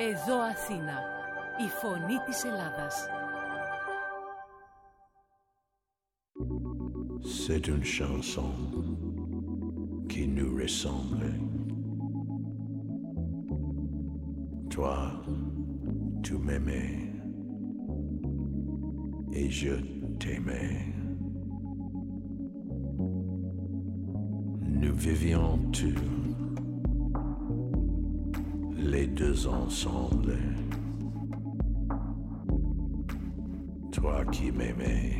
Εδώ Αθήνα, η φωνή της Ελλάδας. C'est une chanson qui nous ressemble. Toi, tu m'aimais et je t'aimais. Nous vivions tous les deux ensemble. Toi qui m'aimais,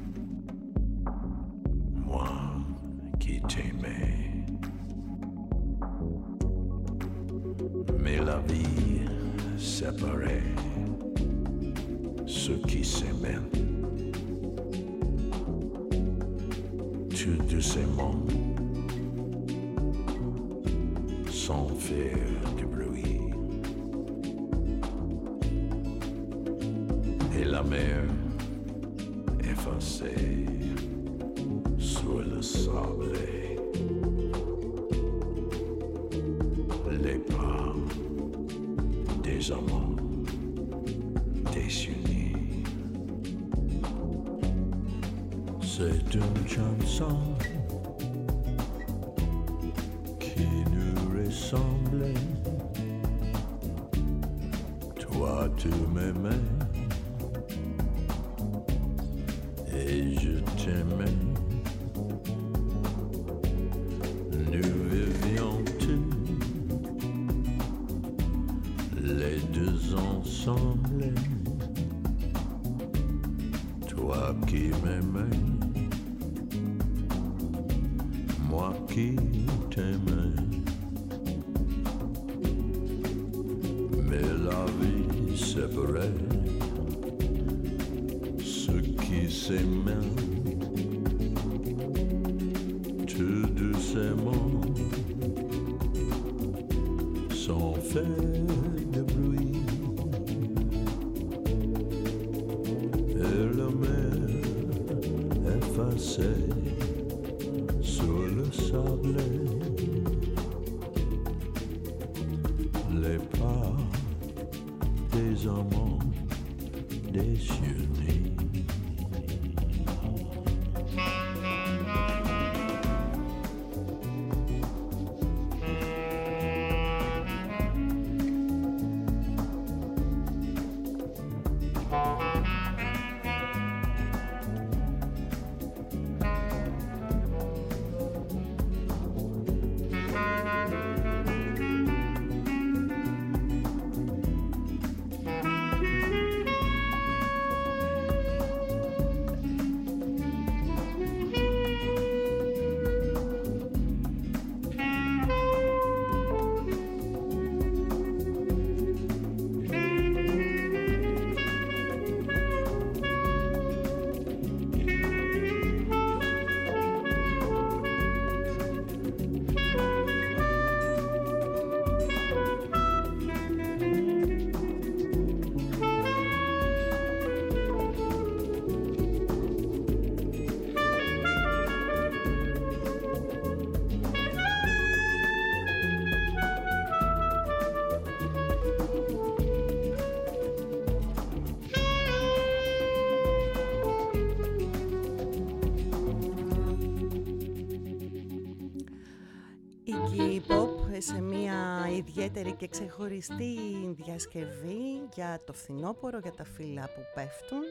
moi qui t'aimais. Mais la vie séparait ceux qui s'aimaient. Tout doucement, sans faire de bruit. Et la mer effacée sur le sable, les pas des amants désunis. C'est une chanson qui nous ressemble. Toi tu m'aimais et je t'aimais. Nous vivions tous les deux ensemble. Toi qui m'aimais, moi qui t'aimais. Mais la vie séparait ceux qui s'aimaient. Tout doucement, sans faire de bruit. Et la mer effacée sur le sable, les pas des amants désunis. Σε μια ιδιαίτερη και ξεχωριστή διασκευή για το φθινόπωρο, για τα φύλλα που πέφτουν.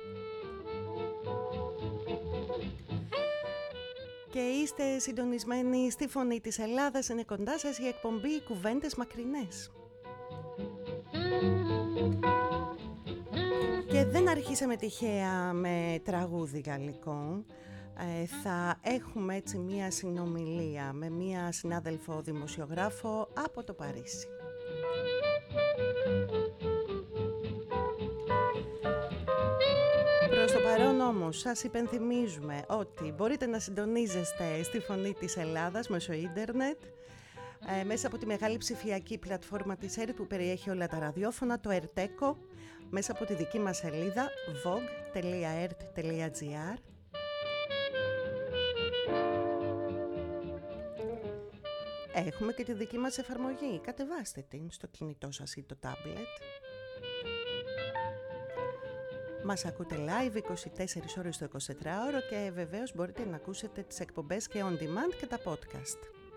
Και είστε συντονισμένοι στη Φωνή της Ελλάδας, είναι κοντά σας η εκπομπή Κουβέντες Μακρινές. Και δεν αρχίσαμε τυχαία με τραγούδι γαλλικό. Θα έχουμε έτσι μία συνομιλία με μία συνάδελφο δημοσιογράφο από το Παρίσι. Προς το παρόν όμως σας υπενθυμίζουμε ότι μπορείτε να συντονίζεστε στη Φωνή της Ελλάδας μέσω ίντερνετ, μέσα από τη μεγάλη ψηφιακή πλατφόρμα της ΕΡΤ που περιέχει όλα τα ραδιόφωνα, το ΕΡΤΕΚΟ, μέσα από τη δική μας σελίδα έχουμε και τη δική μας εφαρμογή. Κατεβάστε την στο κινητό σας ή το τάμπλετ. Μας ακούτε live 24 ώρες το 24ωρο και βεβαίως μπορείτε να ακούσετε τις εκπομπές και on demand και τα podcast.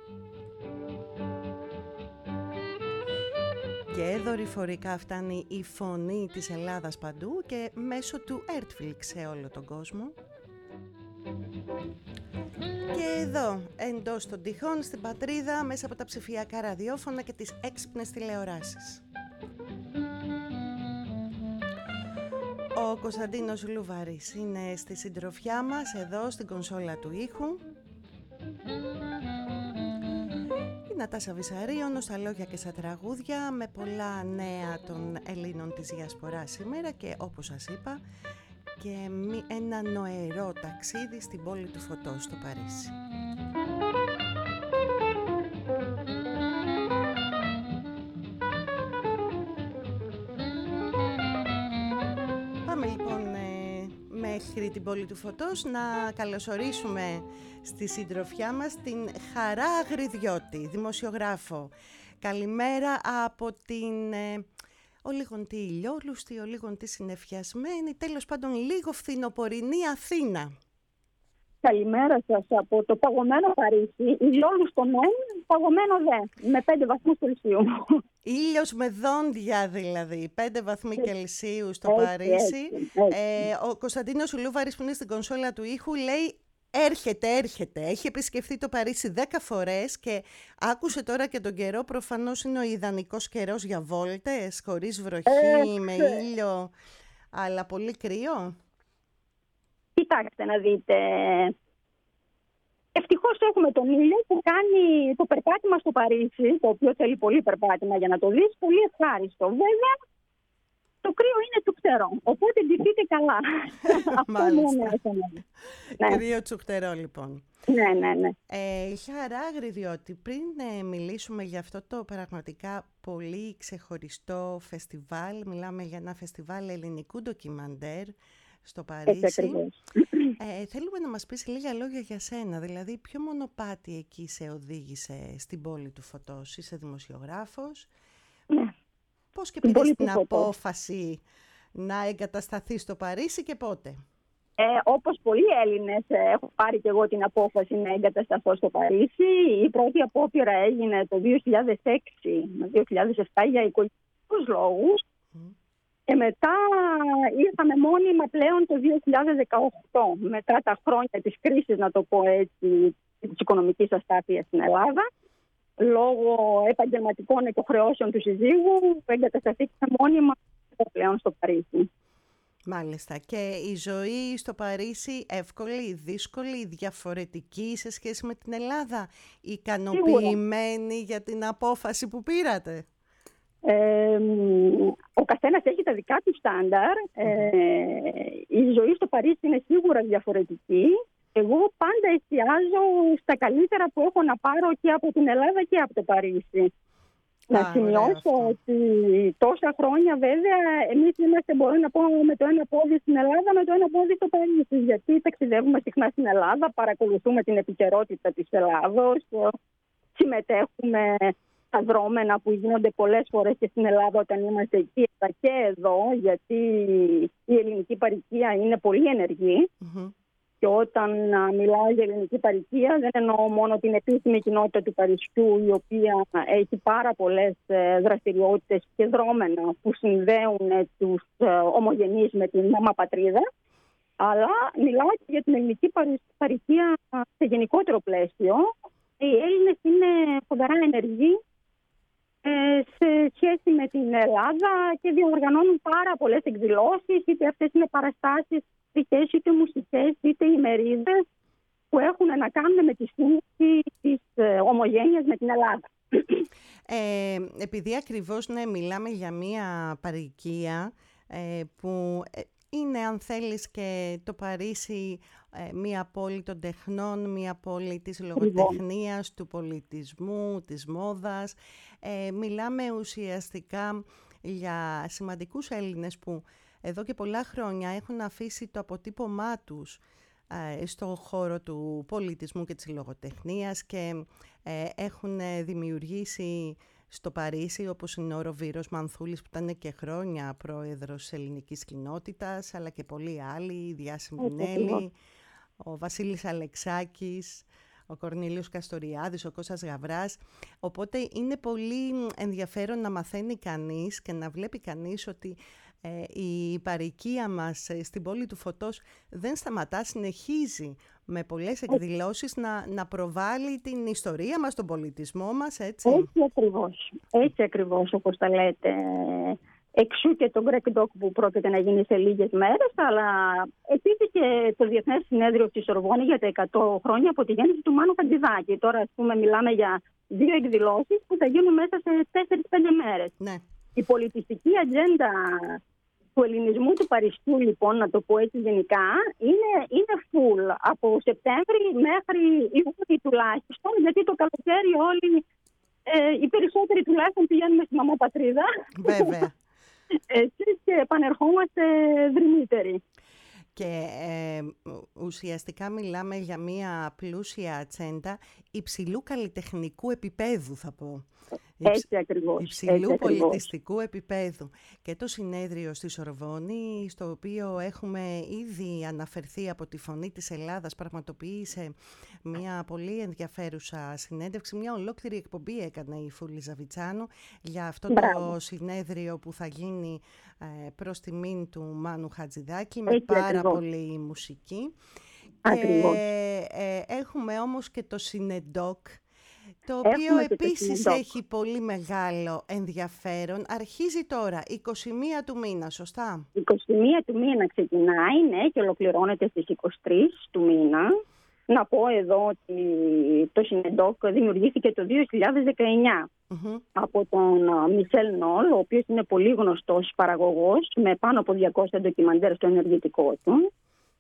Και δορυφορικά φτάνει η φωνή της Ελλάδας παντού και μέσω του Earthflix σε όλο τον κόσμο. Και εδώ, εντός των τυχών, στην πατρίδα, μέσα από τα ψηφιακά ραδιόφωνα και τις έξυπνες τηλεοράσεις. Ο Κωνσταντίνος Λουβαρής είναι στη συντροφιά μας, εδώ στην κονσόλα του ήχου. Η Νατάσα Βυσσαρείων, στα λόγια και στα τραγούδια, με πολλά νέα των Ελλήνων της Διασποράς σήμερα και όπως σας είπα και ένα νοερό ταξίδι στην πόλη του φωτός στο Παρίσι. Πάμε λοιπόν μέχρι την πόλη του φωτός να καλωσορίσουμε στη συντροφιά μας την Χαρά Αγριδιώτη, δημοσιογράφο. Καλημέρα από την ο λίγον τι ηλιόλουστη, ο λίγον τι συννεφιασμένη, τέλος πάντων λίγο φθινοπορεινή Αθήνα. Καλημέρα σας από το παγωμένο Παρίσι, ηλιόλουστο μεν, παγωμένο δε, με 5 βαθμούς Κελσίου. Ήλιος με δόντια δηλαδή, 5 βαθμοί Κελσίου στο Παρίσι. Ο Κωνσταντίνος Λούβαρης που είναι στην κονσόλα του ήχου λέει έρχεται. Έχει επισκεφθεί το Παρίσι 10 φορές και άκουσε τώρα και τον καιρό. Προφανώς είναι ο ιδανικός καιρός για βόλτες, χωρίς βροχή, με ήλιο, αλλά πολύ κρύο. Κοιτάξτε να δείτε. Ευτυχώς έχουμε τον ήλιο που κάνει το περπάτημα στο Παρίσι, το οποίο θέλει πολύ περπάτημα για να το δεις, πολύ ευχάριστο. Βέβαια, το κρύο είναι τσουχτερό, οπότε ντυθείτε καλά. Μάλιστα. Κρύο τσουχτερό λοιπόν. Ναι. Χαρά Αγριδιώτη, πριν μιλήσουμε για αυτό το πραγματικά πολύ ξεχωριστό φεστιβάλ, μιλάμε για ένα φεστιβάλ ελληνικού ντοκιμαντέρ στο Παρίσι. Θέλουμε να μας πεις λίγα λόγια για σένα, δηλαδή ποιο μονοπάτι εκεί σε οδήγησε στην πόλη του φωτός? Είσαι δημοσιογράφος. Ναι. Πώς και πήρες την απόφαση να εγκατασταθείς στο Παρίσι και πότε? Όπως πολλοί Έλληνες έχω πάρει και εγώ την απόφαση να εγκατασταθώ στο Παρίσι. Η πρώτη απόπειρα έγινε το 2006-2007 για οικογενειακούς λόγους. Και μετά ήρθαμε μόνιμα πλέον το 2018, μετά τα χρόνια της κρίσης, να το πω έτσι, της οικονομικής αστάθειας στην Ελλάδα. Λόγω επαγγελματικών υποχρεώσεων του συζύγου, εγκατασταθήκαμε μόνιμα πλέον στο Παρίσι. Μάλιστα. Και η ζωή στο Παρίσι εύκολη, δύσκολη, διαφορετική σε σχέση με την Ελλάδα? Ικανοποιημένη για την απόφαση που πήρατε? Ο καθένας έχει τα δικά του στάνταρ. Η ζωή στο Παρίσι είναι σίγουρα διαφορετική. Εγώ πάντα εστιάζω στα καλύτερα που έχω να πάρω και από την Ελλάδα και από το Παρίσι. Να σημειώσω ότι τόσα χρόνια βέβαια εμείς είμαστε, μπορώ να πω, με το ένα πόδι στην Ελλάδα, με το ένα πόδι στο Παρίσι. Γιατί ταξιδεύουμε συχνά στην Ελλάδα, παρακολουθούμε την επικαιρότητα της Ελλάδος, συμμετέχουμε στα δρόμενα που γίνονται πολλές φορές και στην Ελλάδα όταν είμαστε εκεί, αλλά και εδώ, γιατί η ελληνική παροικία είναι πολύ ενεργή. Και όταν μιλάω για ελληνική παροικία, δεν εννοώ μόνο την επίσημη κοινότητα του Παρισιού, η οποία έχει πάρα πολλές δραστηριότητες και δρόμενα που συνδέουν τους ομογενείς με την μάμα πατρίδα, αλλά μιλάω και για την ελληνική παροικία σε γενικότερο πλαίσιο. Οι Έλληνες είναι φοβερά ενεργοί σε σχέση με την Ελλάδα και διοργανώνουν πάρα πολλές εκδηλώσεις, είτε αυτές είναι παραστάσεις είτε μουσικές, είτε ημερίδες που έχουν να κάνουν με τη σύνδεση της ομογένειας με την Ελλάδα. Επειδή ακριβώς μιλάμε για μία παροικία που είναι, αν θέλεις, και το Παρίσι μία πόλη των τεχνών, μία πόλη της λογοτεχνίας, του πολιτισμού, της μόδας. Μιλάμε ουσιαστικά για σημαντικούς Έλληνες που εδώ και πολλά χρόνια έχουν αφήσει το αποτύπωμά τους στο χώρο του πολιτισμού και της λογοτεχνίας και έχουν δημιουργήσει στο Παρίσι, όπως είναι ο Ροβίρος Μανθούλης που ήταν και χρόνια πρόεδρος της ελληνικής κοινότητας, αλλά και πολλοί άλλοι, η Διά Σιμινέλη, ο Βασίλης Αλεξάκης, ο Κορνήλιος Καστοριάδης, ο Κώστας Γαβράς. Οπότε είναι πολύ ενδιαφέρον να μαθαίνει κανείς και να βλέπει κανείς ότι η παροικία μας στην πόλη του Φωτός δεν σταματά, συνεχίζει με πολλές εκδηλώσεις να προβάλλει την ιστορία μας, τον πολιτισμό μας, έτσι. Έτσι ακριβώς όπως τα λέτε. Εξού και το Greek Doc που πρόκειται να γίνει σε λίγες μέρες, αλλά επίσης και το Διεθνές Συνέδριο στη Σορβόνη για τα 100 χρόνια από τη γέννηση του Μάνου Χατζηδάκη. Τώρα, ας πούμε, μιλάμε για 2 εκδηλώσεις που θα γίνουν μέσα σε 4-5 μέρες. Ναι. Η πολιτιστική ατζέντα του ελληνισμού του Παρισιού, λοιπόν, να το πω έτσι γενικά, είναι full από Σεπτέμβρη μέχρι Ιούνιο τουλάχιστον, γιατί το καλοκαίρι όλοι, οι περισσότεροι τουλάχιστον, πηγαίνουμε στη μαμά πατρίδα. Βέβαια. Έτσι, και επανερχόμαστε δρυμύτεροι. Και ουσιαστικά μιλάμε για μια πλούσια ατζέντα υψηλού καλλιτεχνικού επίπεδου, θα πω. Έτσι ακριβώς. Υψηλού πολιτιστικού επίπεδου. Και το συνέδριο στη Σορβόνη, στο οποίο έχουμε ήδη αναφερθεί από τη Φωνή της Ελλάδας, πραγματοποίησε μια πολύ ενδιαφέρουσα συνέντευξη, μια ολόκληρη εκπομπή έκανε η Φούλη Ζαβιτσάνου για αυτό το συνέδριο που θα γίνει προς τιμήν του Μάνου Χατζηδάκη, με πάρα πολύ μουσική. Ακριβώς. Και έχουμε όμως και το Συνεντόκ, το οποίο επίσης έχει πολύ μεγάλο ενδιαφέρον. Αρχίζει τώρα, 21 του μήνα, σωστά? 21 του μήνα ξεκινάει, ναι, και ολοκληρώνεται στις 23 του μήνα. Να πω εδώ ότι το Συνεντόκ δημιουργήθηκε το 2019 από τον Μισελ Νόλ, ο οποίος είναι πολύ γνωστός παραγωγός με πάνω από 200 ντοκιμαντέρ στο ενεργητικό του.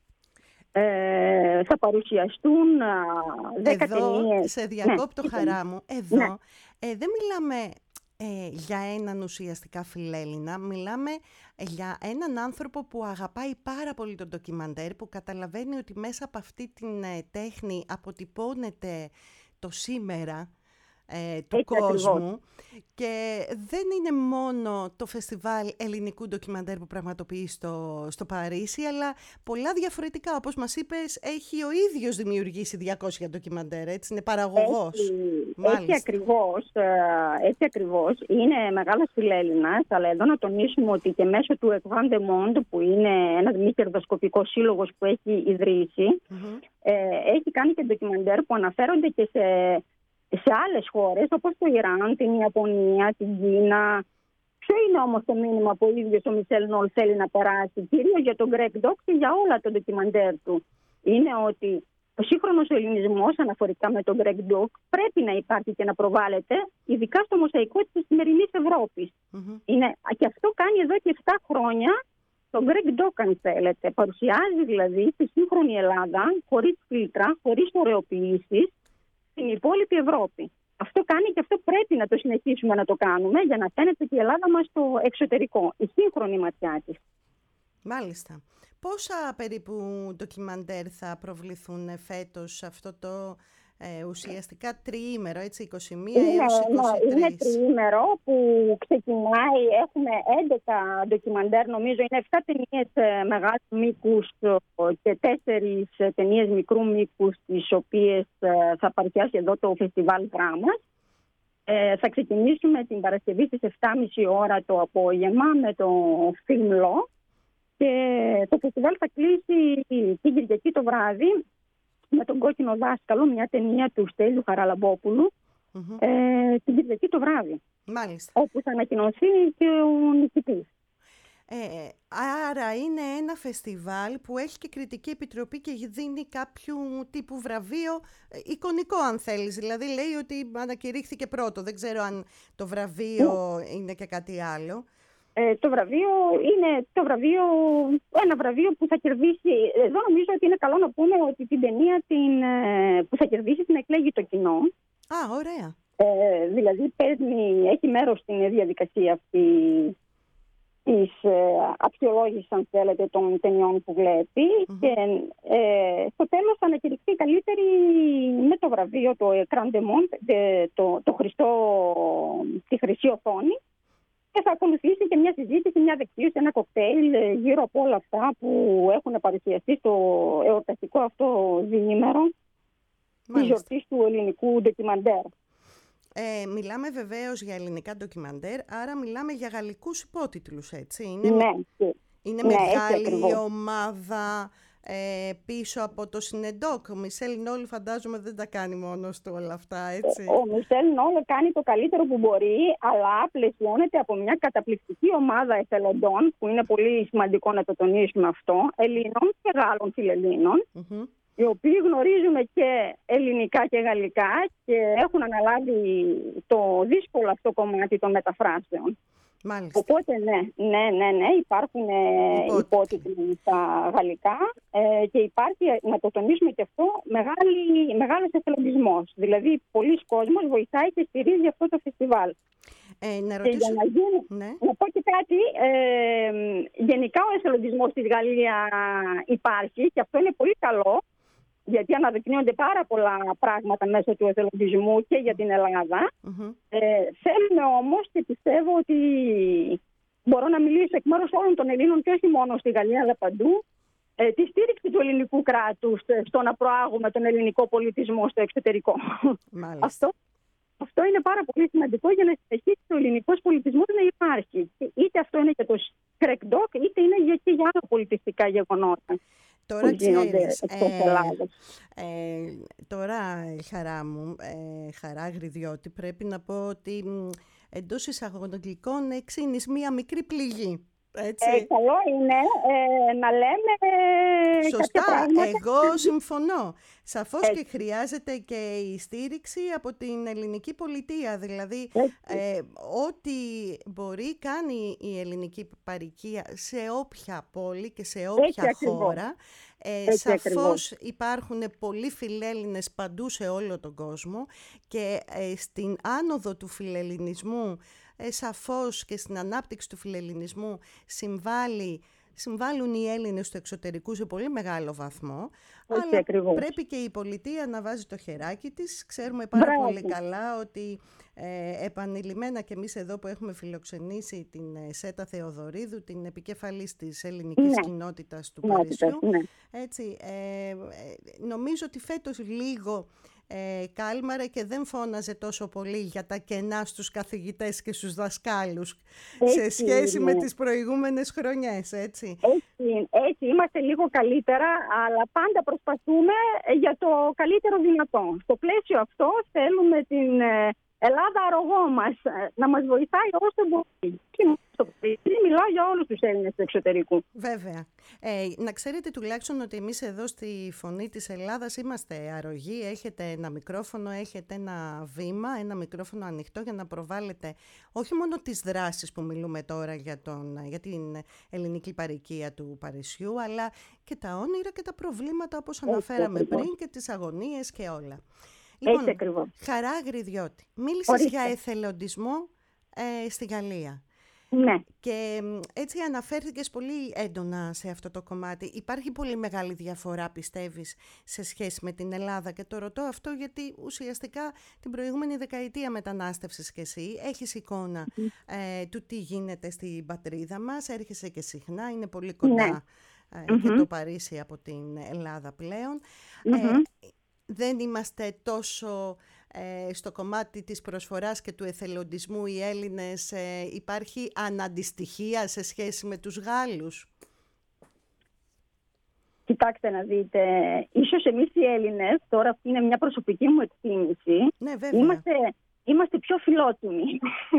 Θα παρουσιαστούν 10 ταινίες. Σε διακόπτω, χαρά μου. Εδώ δεν μιλάμε για έναν ουσιαστικά φιλέλληνα, μιλάμε για έναν άνθρωπο που αγαπάει πάρα πολύ τον ντοκιμαντέρ, που καταλαβαίνει ότι μέσα από αυτή την τέχνη αποτυπώνεται το σήμερα του κόσμου. Και δεν είναι μόνο το φεστιβάλ ελληνικού ντοκιμαντέρ που πραγματοποιεί στο Παρίσι, αλλά πολλά διαφορετικά. Όπως μας είπες, έχει ο ίδιος δημιουργήσει 200 ντοκιμαντέρ, έτσι, είναι παραγωγός. Έτσι ακριβώς. Είναι μεγάλος φιλέλληνας, αλλά εδώ να τονίσουμε ότι και μέσω του Equan de Monde, που είναι ένας μη κερδοσκοπικός σύλλογος που έχει ιδρύσει, έχει κάνει και ντοκιμαντέρ που αναφέρονται και σε άλλες χώρες, όπως το Ιράν, την Ιαπωνία, την Κίνα. Ποιο είναι όμως το μήνυμα που ο ίδιος ο Μισελ Νόλ θέλει να περάσει, κυρίως για τον Greek Doc και για όλα τα ντοκιμαντέρ του? Είναι ότι ο σύγχρονος ελληνισμός, αναφορικά με τον Greek Doc, πρέπει να υπάρχει και να προβάλλεται, ειδικά στο μοσαϊκό της σημερινής Ευρώπης. Και αυτό κάνει εδώ και 7 χρόνια το Greek Doc, αν θέλετε. Παρουσιάζει δηλαδή τη σύγχρονη Ελλάδα, χωρίς φίλτρα, χωρίς ωρεοποιήσεις, στην υπόλοιπη Ευρώπη. Αυτό κάνει και αυτό πρέπει να το συνεχίσουμε να το κάνουμε, για να φαίνεται και η Ελλάδα μας στο εξωτερικό, η σύγχρονη ματιά της. Μάλιστα. Πόσα περίπου ντοκιμαντέρ θα προβληθούν φέτος αυτό το ουσιαστικά τριήμερο, έτσι, 21 έως 23? Είναι τριήμερο που ξεκινάει, έχουμε 11 ντοκιμαντέρ, νομίζω είναι 7 ταινίες μεγάλου μήκους και 4 ταινίες μικρού μήκους, τις οποίες θα παρουσιάσει εδώ το φεστιβάλ Δράμας. Θα ξεκινήσουμε την Παρασκευή στις 7.30 ώρα το απόγευμα με το Φιλμλό και το φεστιβάλ θα κλείσει την Κυριακή το βράδυ με τον Κόκκινο Δάσκαλο, μια ταινία του Στέλιου Χαραλαμπόπουλου, την Κυριακή το βράδυ. Μάλιστα. Όπου θα ανακοινωθεί και ο νικητής. Άρα είναι ένα φεστιβάλ που έχει και κριτική επιτροπή και δίνει κάποιου τύπου βραβείο εικονικό, αν θέλεις. Δηλαδή λέει ότι ανακηρύχθηκε πρώτο. Δεν ξέρω αν το βραβείο είναι και κάτι άλλο. Το βραβείο είναι ένα βραβείο που θα κερδίσει. Εδώ νομίζω ότι είναι καλό να πούμε ότι την ταινία που θα κερδίσει την εκλέγει το κοινό. Ωραία. Δηλαδή έχει μέρος στην διαδικασία αυτή της αξιολόγησης, αν θέλετε, των ταινιών που βλέπει και στο τέλος θα ανακηρυχθεί καλύτερη με το βραβείο, το Écran de Monde, τη χρυσή οθόνη, και θα ακολουθήσει και μια συζήτηση, μια δεξίωση, ένα κοκτέιλ γύρω από όλα αυτά που έχουν παρουσιαστεί στο εορταστικό αυτό διήμερο της γιορτής του ελληνικού ντοκιμαντέρ. Μιλάμε βεβαίως για ελληνικά ντοκιμαντέρ, άρα μιλάμε για γαλλικούς υπότιτλους, έτσι. Είναι μεγάλη η ομάδα πίσω από το Συνεντόκ. Ο Μισελ Νόλ φαντάζομαι δεν τα κάνει μόνος του όλα αυτά, έτσι. Ο Μισελ Νόλ κάνει το καλύτερο που μπορεί, αλλά πλαισιώνεται από μια καταπληκτική ομάδα εθελοντών, που είναι πολύ σημαντικό να το τονίσουμε αυτό, Ελλήνων και Γάλλων φιλελλήνων, οι οποίοι γνωρίζουν και ελληνικά και γαλλικά και έχουν αναλάβει το δύσκολο αυτό κομμάτι των μεταφράσεων. Μάλιστα. Οπότε ναι, υπάρχουν υπότιτλοι στα γαλλικά και υπάρχει, να το τονίσουμε και αυτό, μεγάλος εθελοντισμός. Δηλαδή, πολλοί κόσμος βοηθάει και στηρίζει αυτό το φεστιβάλ. Να ρωτήσω... Να πω και κάτι, γενικά ο εθελοντισμός στη Γαλλία υπάρχει και αυτό είναι πολύ καλό, γιατί αναδεικνύονται πάρα πολλά πράγματα μέσω του εθελοντισμού και για την Ελλάδα. Θέλουμε όμως, και πιστεύω ότι μπορώ να μιλήσω εκ μέρους όλων των Ελλήνων και όχι μόνο στη Γαλλία αλλά παντού, τη στήριξη του κράτους στο να προάγουμε τον ελληνικό πολιτισμό στο εξωτερικό. Αυτό είναι πάρα πολύ σημαντικό για να συνεχίσει ο ελληνικός πολιτισμός να υπάρχει. Είτε αυτό είναι για το Κρεκντόκ, είτε είναι και για άλλα πολιτιστικά γεγονότα. Τώρα ξέρεις, τώρα χαρά μου, χαρά Αγριδιώτη, πρέπει να πω ότι εντός εισαγωγικών εξήνεις μία μικρή πληγή. Έτσι. Καλό είναι να λέμε σωστά, εγώ συμφωνώ. Σαφώς και χρειάζεται και η στήριξη από την ελληνική πολιτεία. Δηλαδή, ό,τι μπορεί κάνει η ελληνική παροικία σε όποια πόλη και σε όποια χώρα. Σαφώς υπάρχουν πολλοί φιλέλληνες παντού σε όλο τον κόσμο και στην άνοδο του φιλελληνισμού, σαφώς και στην ανάπτυξη του φιλελληνισμού συμβάλλουν οι Έλληνες του εξωτερικού σε πολύ μεγάλο βαθμό, αλλά πρέπει και η πολιτεία να βάζει το χεράκι της. Ξέρουμε πάρα πολύ καλά ότι επανειλημμένα και εμείς εδώ που έχουμε φιλοξενήσει την Σέτα Θεοδωρίδου, την επικεφαλής της ελληνικής κοινότητας του Παρισιού, έτσι, νομίζω ότι φέτος λίγο κάλμαρε και δεν φώναζε τόσο πολύ για τα κενά στους καθηγητές και στους δασκάλους σε σχέση με τις προηγούμενες χρονιές, έτσι. Έτσι, είμαστε λίγο καλύτερα, αλλά πάντα προσπαθούμε για το καλύτερο δυνατό. Στο πλαίσιο αυτό θέλουμε την Ελλάδα αρρωγό μας να μας βοηθάει όσο μπορεί. Μιλάω για όλους τους Έλληνες του εξωτερικού. Βέβαια. Να ξέρετε τουλάχιστον ότι εμείς εδώ στη Φωνή της Ελλάδας είμαστε αρρωγοί. Έχετε ένα μικρόφωνο, έχετε ένα βήμα, ένα μικρόφωνο ανοιχτό για να προβάλλετε όχι μόνο τις δράσεις που μιλούμε τώρα για την ελληνική παροικία του Παρισιού, αλλά και τα όνειρα και τα προβλήματα όπως αναφέραμε πριν και τις αγωνίες και όλα. Λοιπόν, Χαρά Αγριδιώτη, μίλησες για εθελοντισμό στη Γαλλία. Ναι. Και έτσι αναφέρθηκες πολύ έντονα σε αυτό το κομμάτι. Υπάρχει πολύ μεγάλη διαφορά, πιστεύεις, σε σχέση με την Ελλάδα? Και το ρωτώ αυτό γιατί ουσιαστικά την προηγούμενη δεκαετία μετανάστευσες κι εσύ. Έχεις εικόνα του τι γίνεται στην πατρίδα μας. Έρχεσαι και συχνά, είναι πολύ κοντά και το Παρίσι από την Ελλάδα πλέον. Δεν είμαστε τόσο στο κομμάτι της προσφοράς και του εθελοντισμού οι Έλληνες, υπάρχει αναντιστοιχία σε σχέση με τους Γάλλους? Κοιτάξτε να δείτε, ίσως εμείς οι Έλληνες, τώρα αυτή είναι μια προσωπική μου εκτίμηση, είμαστε πιο φιλότιμοι.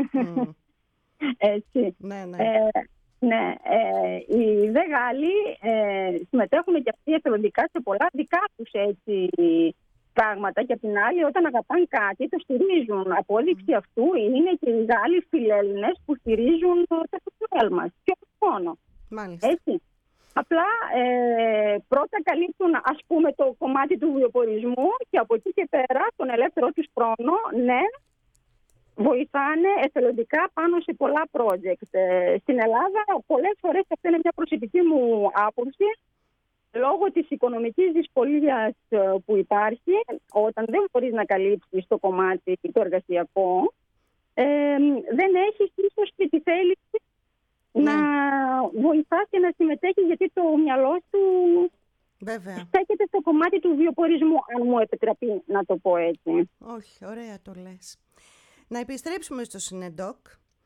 Έτσι. Ναι. Οι δε Γάλλοι συμμετέχουν και αυτοί εθελοντικά σε πολλά δικά τους έτσι πράγματα, και απ' την άλλη όταν αγαπάνε κάτι το στηρίζουν. Απόδειξη αυτού είναι και οι Γάλλοι φιλέλληνες που στηρίζουν το φεστιβάλ μας. Και όχι μόνο. Έτσι. Απλά πρώτα καλύπτουν, ας πούμε, το κομμάτι του βιοπορισμού και από εκεί και πέρα τον ελεύθερο τους χρόνο, βοηθάνε εθελοντικά πάνω σε πολλά project. Στην Ελλάδα πολλές φορές, αυτή είναι μια προσωπική μου άποψη, λόγω της οικονομικής δυσκολίας που υπάρχει, όταν δεν μπορείς να καλύψεις το κομμάτι το εργασιακό, δεν έχεις ίσως και τη θέληση να βοηθάς και να συμμετέχεις, γιατί το μυαλό σου στέκεται στο κομμάτι του βιοπορισμού, αν μου επιτραπεί να το πω έτσι. Όχι, ωραία το λες. Να επιστρέψουμε στο Συνεντόκ.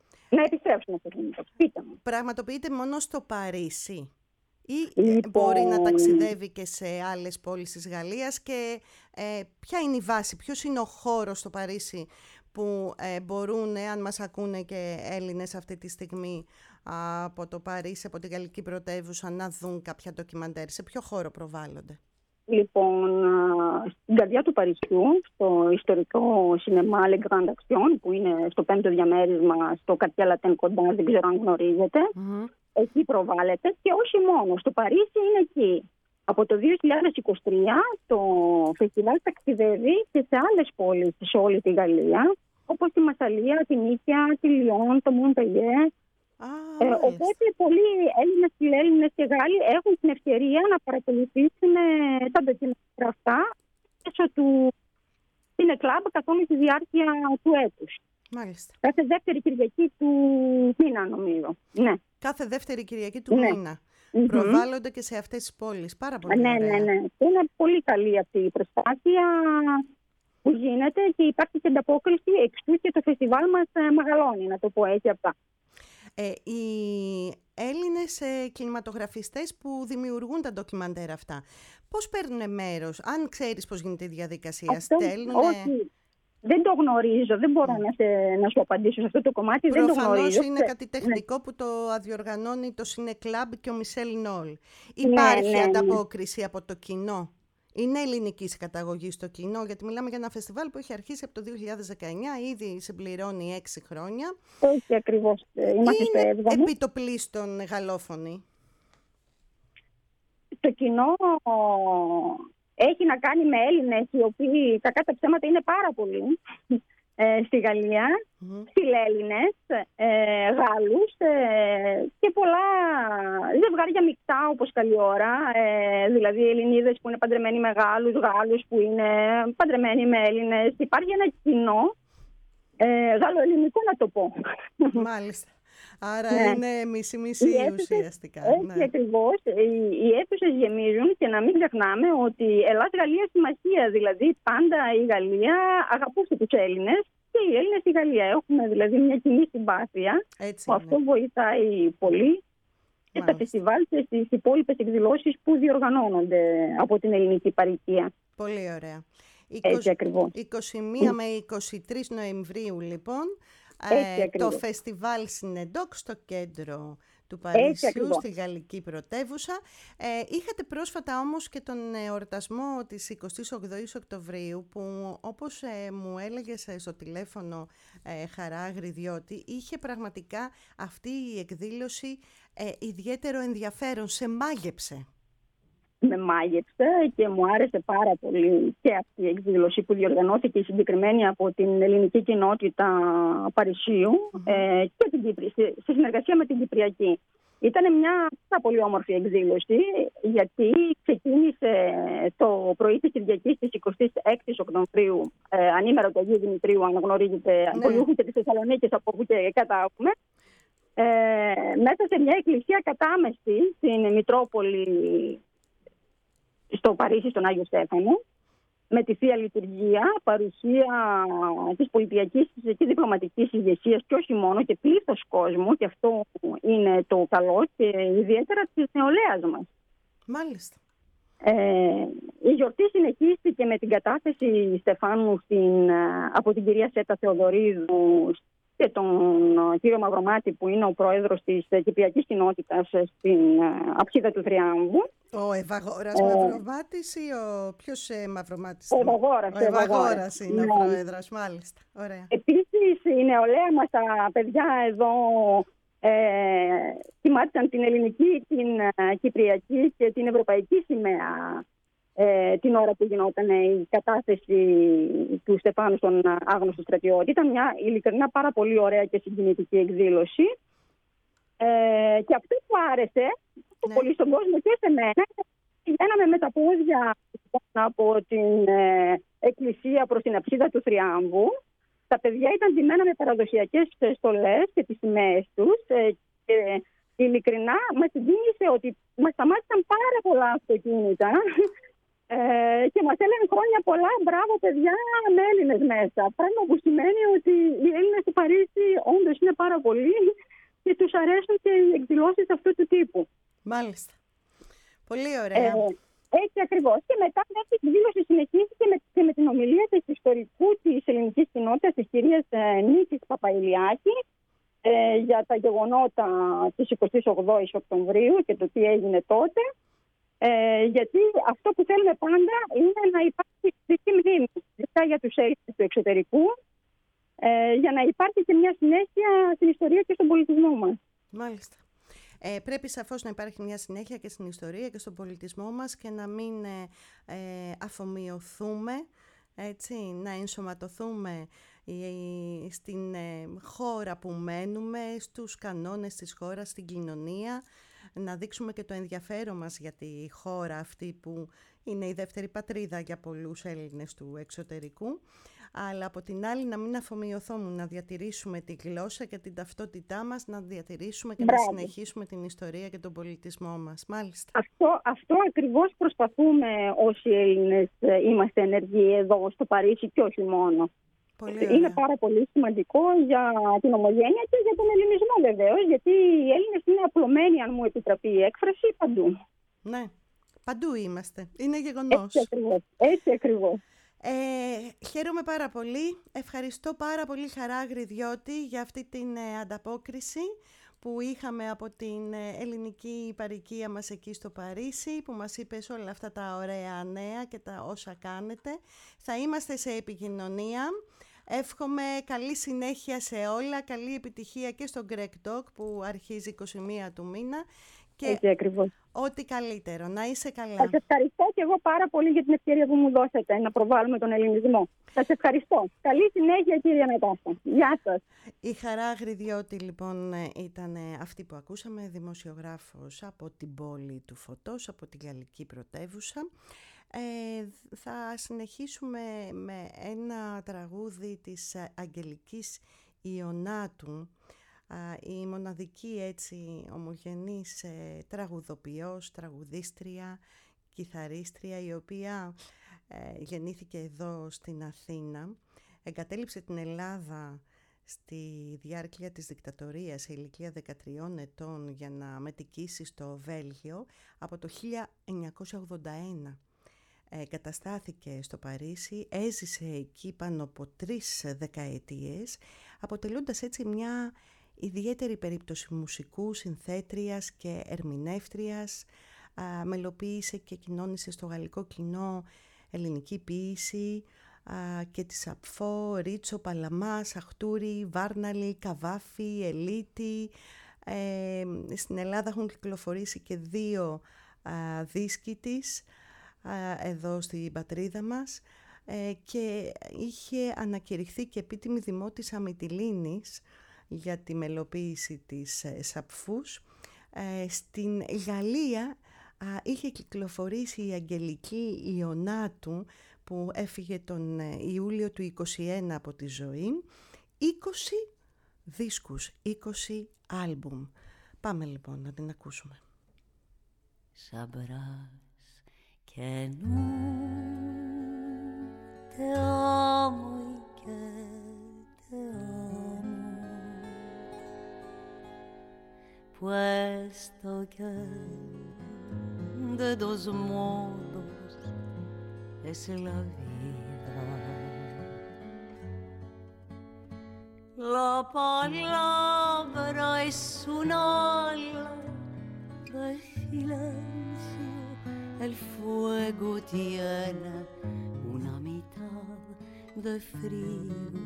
Πείτε μου. Πραγματοποιείται μόνο στο Παρίσι ή μπορεί να ταξιδεύει και σε άλλες πόλεις της Γαλλίας, και ποια είναι η βάση, ποιος είναι ο χώρος στο Παρίσι που μπορούν, αν μας ακούνε και Έλληνες αυτή τη στιγμή από το Παρίσι, από την γαλλική πρωτεύουσα, να δουν κάποια ντοκιμαντέρ? Σε ποιο χώρο προβάλλονται? Λοιπόν, στην καρδιά του Παρισιού, στο ιστορικό σινεμά Le Grand Action, που είναι στο 5ο διαμέρισμα, στο Quartier Latin κοντά, δεν ξέρω αν γνωρίζετε. Εκεί προβάλλεται, και όχι μόνο. Στο Παρίσι είναι εκεί. Από το 2023 το φεστιβάλ ταξιδεύει και σε άλλες πόλεις σε όλη τη Γαλλία, όπως τη Μασσαλία, τη Νίκαια, τη Λιόν, το Μοντελιέ. Οπότε πολλοί Έλληνες, Φιλέλληνες και Γάλλοι έχουν την ευκαιρία να παρακολουθήσουν τα ντοκιμαντέρ αυτά μέσω του Ciné-Club καθ' όλη τη διάρκεια του έτους. Μάλιστα. Κάθε δεύτερη Κυριακή του μήνα, νομίζω. Ναι. Κάθε δεύτερη Κυριακή του μήνα. Προβάλλονται και σε αυτές τις πόλεις. Πάρα πολύ ωραία. Ναι. Είναι πολύ καλή αυτή η προσπάθεια που γίνεται, και υπάρχει και ανταπόκριση, εξού και το φεστιβάλ μας μεγαλώνει, να το πω έτσι απλά. Οι Έλληνες κινηματογραφιστές που δημιουργούν τα ντοκιμαντέρ αυτά, πώς παίρνουν μέρος? Αν ξέρεις πώς γίνεται η διαδικασία, στέλνουν... Όχι, δεν το γνωρίζω, δεν μπορώ να σου απαντήσω σε αυτό το κομμάτι. Προφανώς είναι κάτι τεχνικό που το αδιοργανώνει το Ciné-Club και ο Μισελ Νόλ. Υπάρχει ανταπόκριση από το κοινό? Είναι ελληνικής καταγωγής το κοινό? Γιατί μιλάμε για ένα φεστιβάλ που έχει αρχίσει από το 2019, ήδη συμπληρώνει 6 χρόνια. Όχι ακριβώς, είμαστε στο 7ο. Είναι επιτοπλίστων γαλλόφωνοι? Το κοινό έχει να κάνει με Έλληνες, οι οποίοι, κακά τα ψέματα, είναι πάρα πολλοί στη Γαλλία, Φιλέλληνες, Γάλλους και πολλά ζευγάρια μεικτά, όπως καλή ώρα. Δηλαδή Ελληνίδες που είναι παντρεμένοι με Γάλλους, Γάλλους που είναι παντρεμένοι με Έλληνες. Υπάρχει ένα κοινό γαλλοελληνικό, να το πω. Μάλιστα. Άρα είναι μισή-μισή ουσιαστικά. Έτσι ακριβώς. Οι αίθουσες γεμίζουν, και να μην ξεχνάμε ότι Ελλάς-Γαλλία σημασία. Δηλαδή πάντα η Γαλλία αγαπούσε τους Έλληνες και οι Έλληνες η Γαλλία. Έχουμε δηλαδή μια κοινή συμπάθεια. Που αυτό βοηθάει πολύ και στα φεστιβάλ και στις υπόλοιπες εκδηλώσεις που διοργανώνονται από την ελληνική παροικία. Πολύ ωραία. 21 με 23 Νοεμβρίου λοιπόν. Το φεστιβάλ Συνεντόκ στο κέντρο του Παρισιού, στη γαλλική πρωτεύουσα. Είχατε πρόσφατα όμως και τον εορτασμό της 28ης Οκτωβρίου, που όπως μου έλεγες στο τηλέφωνο Χαρά Αγριδιώτη, είχε πραγματικά αυτή η εκδήλωση ιδιαίτερο ενδιαφέρον. Σε μάγεψε? Με μάγεψε και μου άρεσε πάρα πολύ και αυτή η εκδήλωση που διοργανώθηκε συγκεκριμένη από την ελληνική κοινότητα Παρισίου και σε συνεργασία με την Κυπριακή. Ήταν μια πάρα πολύ όμορφη εκδήλωση, γιατί ξεκίνησε το πρωί της Κυριακής της 26ης Οκτωβρίου, ανήμερο του Αγίου Δημητρίου, αν γνωρίζετε, ακολούθησε τη Θεσσαλονίκη, από όπου και κατάγουμε, μέσα σε μια εκκλησία κατάμεστη στην Μητρόπολη, στο Παρίσι, στον Άγιο Στέφανο, με τη Θεία Λειτουργία, παρουσία της πολιτιακής και διπλωματικής ηγεσίας και όχι μόνο, και πλήθος κόσμου, και αυτό είναι το καλό, και ιδιαίτερα της νεολαίας μας. Μάλιστα. Η γιορτή συνεχίστηκε με την κατάθεση Στεφάνου από την κυρία Σέτα Θεοδωρίδου και τον κύριο Μαυρομάτη, που είναι ο πρόεδρος της Κυπριακής Κοινότητας στην Αψίδα του Θριάμβου. Ο Ευαγόρας Μαυρομάτης ή ποιος Μαυρομάτης? Ο Ευαγόρας είναι ο πρόεδρος, μάλιστα. Ωραία. Επίσης η νεολαία μας, τα παιδιά εδώ, θυμάτισαν την ελληνική, την κυπριακή και την ευρωπαϊκή σημαία την ώρα που γινόταν η κατάθεση του Στεφάνου στον άγνωστο στρατιώτη. Ήταν μια ειλικρινά πάρα πολύ ωραία και συγκινητική εκδήλωση. Και αυτό που άρεσε πολύ στον κόσμο και σε μένα, πηγαίναμε με τα πόδια από την εκκλησία προς την αψίδα του Θριάμβου. Τα παιδιά ήταν ντυμένα με παραδοσιακές στολές και τις σημαίες τους. Και ειλικρινά μας συγκίνησε ότι μας σταμάτησαν πάρα πολλά αυτοκίνητα και μας έλεγαν χρόνια πολλά, μπράβο παιδιά, με Έλληνες μέσα. Πράγμα που σημαίνει ότι οι Έλληνες του Παρίσι όντως είναι πάρα πολλοί και τους αρέσουν και οι εκδηλώσεις αυτού του τύπου. Μάλιστα. Πολύ ωραία. Έτσι ακριβώς. Και μετά αυτή η εκδήλωση συνεχίστηκε και με την ομιλία της ιστορικού της ελληνικής κοινότητας, της κυρίας Νίκης Παπαηλιάκη, για τα γεγονότα της 28ης Οκτωβρίου και το τι έγινε τότε. Γιατί αυτό που θέλουμε πάντα είναι να υπάρχει ιστορική μνήμη για τους Έλληνες του εξωτερικού, για να υπάρχει και μια συνέχεια στην ιστορία και στον πολιτισμό μας. Μάλιστα. Πρέπει σαφώς να υπάρχει μια συνέχεια και στην ιστορία και στον πολιτισμό μας και να μην αφομοιωθούμε, έτσι, να ενσωματωθούμε στην χώρα που μένουμε, στους κανόνες της χώρας, στην κοινωνία, να δείξουμε και το ενδιαφέρον μας για τη χώρα αυτή που είναι η δεύτερη πατρίδα για πολλούς Έλληνες του εξωτερικού, αλλά από την άλλη να μην αφομοιωθούμε, να διατηρήσουμε τη γλώσσα και την ταυτότητά μας, να διατηρήσουμε και να συνεχίσουμε την ιστορία και τον πολιτισμό μας. Μάλιστα. Αυτό ακριβώς προσπαθούμε όσοι Έλληνες είμαστε ενεργοί εδώ στο Παρίσι και όχι μόνο. Είναι πάρα πολύ σημαντικό για την ομογένεια και για τον ελληνισμό βεβαίως, γιατί οι Έλληνες είναι απλωμένοι, αν μου επιτραπεί η έκφραση, παντού. Ναι, παντού είμαστε. Είναι γεγονός. Έτσι ακριβώς. Χαίρομαι πάρα πολύ. Ευχαριστώ πάρα πολύ Χαρά Γρυδιώτη για αυτή την ανταπόκριση που είχαμε από την ελληνική παροικία μας εκεί στο Παρίσι, που μας είπες όλα αυτά τα ωραία νέα και τα όσα κάνετε. Θα είμαστε σε επικοινωνία. Εύχομαι καλή συνέχεια σε όλα, καλή επιτυχία και στο Greg Talk που αρχίζει 21 του μήνα. Και ό,τι καλύτερο. Να είσαι καλά. Σας ευχαριστώ και εγώ πάρα πολύ για την ευκαιρία που μου δώσατε να προβάλλουμε τον ελληνισμό. Σας ευχαριστώ. Καλή συνέχεια κύριε Νατάσα. Γεια σας. Η Χαρά Γρυδιώτη λοιπόν ήταν αυτή που ακούσαμε, δημοσιογράφος από την πόλη του Φωτός, από την Γαλλική πρωτεύουσα. Θα συνεχίσουμε με ένα τραγούδι της Αγγελικής Ιωνάτου, η μοναδική έτσι ομογενής τραγουδοποιός, τραγουδίστρια, κιθαρίστρια, η οποία γεννήθηκε εδώ στην Αθήνα, εγκατέλειψε την Ελλάδα στη διάρκεια της δικτατορίας σε ηλικία 13 ετών για να μετικήσει στο Βέλγιο από το 1981. Καταστάθηκε στο Παρίσι, έζησε εκεί πάνω από 3 δεκαετίες, αποτελώντας έτσι μια ιδιαίτερη περίπτωση μουσικού, συνθέτριας και ερμηνεύτριας. Μελοποίησε και κοινώνησε στο γαλλικό κοινό ελληνική ποίηση και τη Σαπφό, Ρίτσο, Παλαμά, Σαχτούρη, Βάρναλη, Καβάφη, Ελίτη. Στην Ελλάδα έχουν κυκλοφορήσει και 2 δίσκοι της εδώ στην πατρίδα μας και είχε ανακηρυχθεί και επίτιμη δημότισσα Μυτιλήνης για τη μελοποίηση της Σαπφούς. Στην Γαλλία είχε κυκλοφορήσει η Αγγελική Ιωνάτου που έφυγε τον Ιούλιο του 21 από τη ζωή. 20 δίσκους, 20 άλμπουμ. Πάμε λοιπόν να την ακούσουμε. Sabrás que no te amo y que te amo, puesto que de dos modos es la vida. La palabra es un ala de silencio, el fuego tiene una mitad de frío.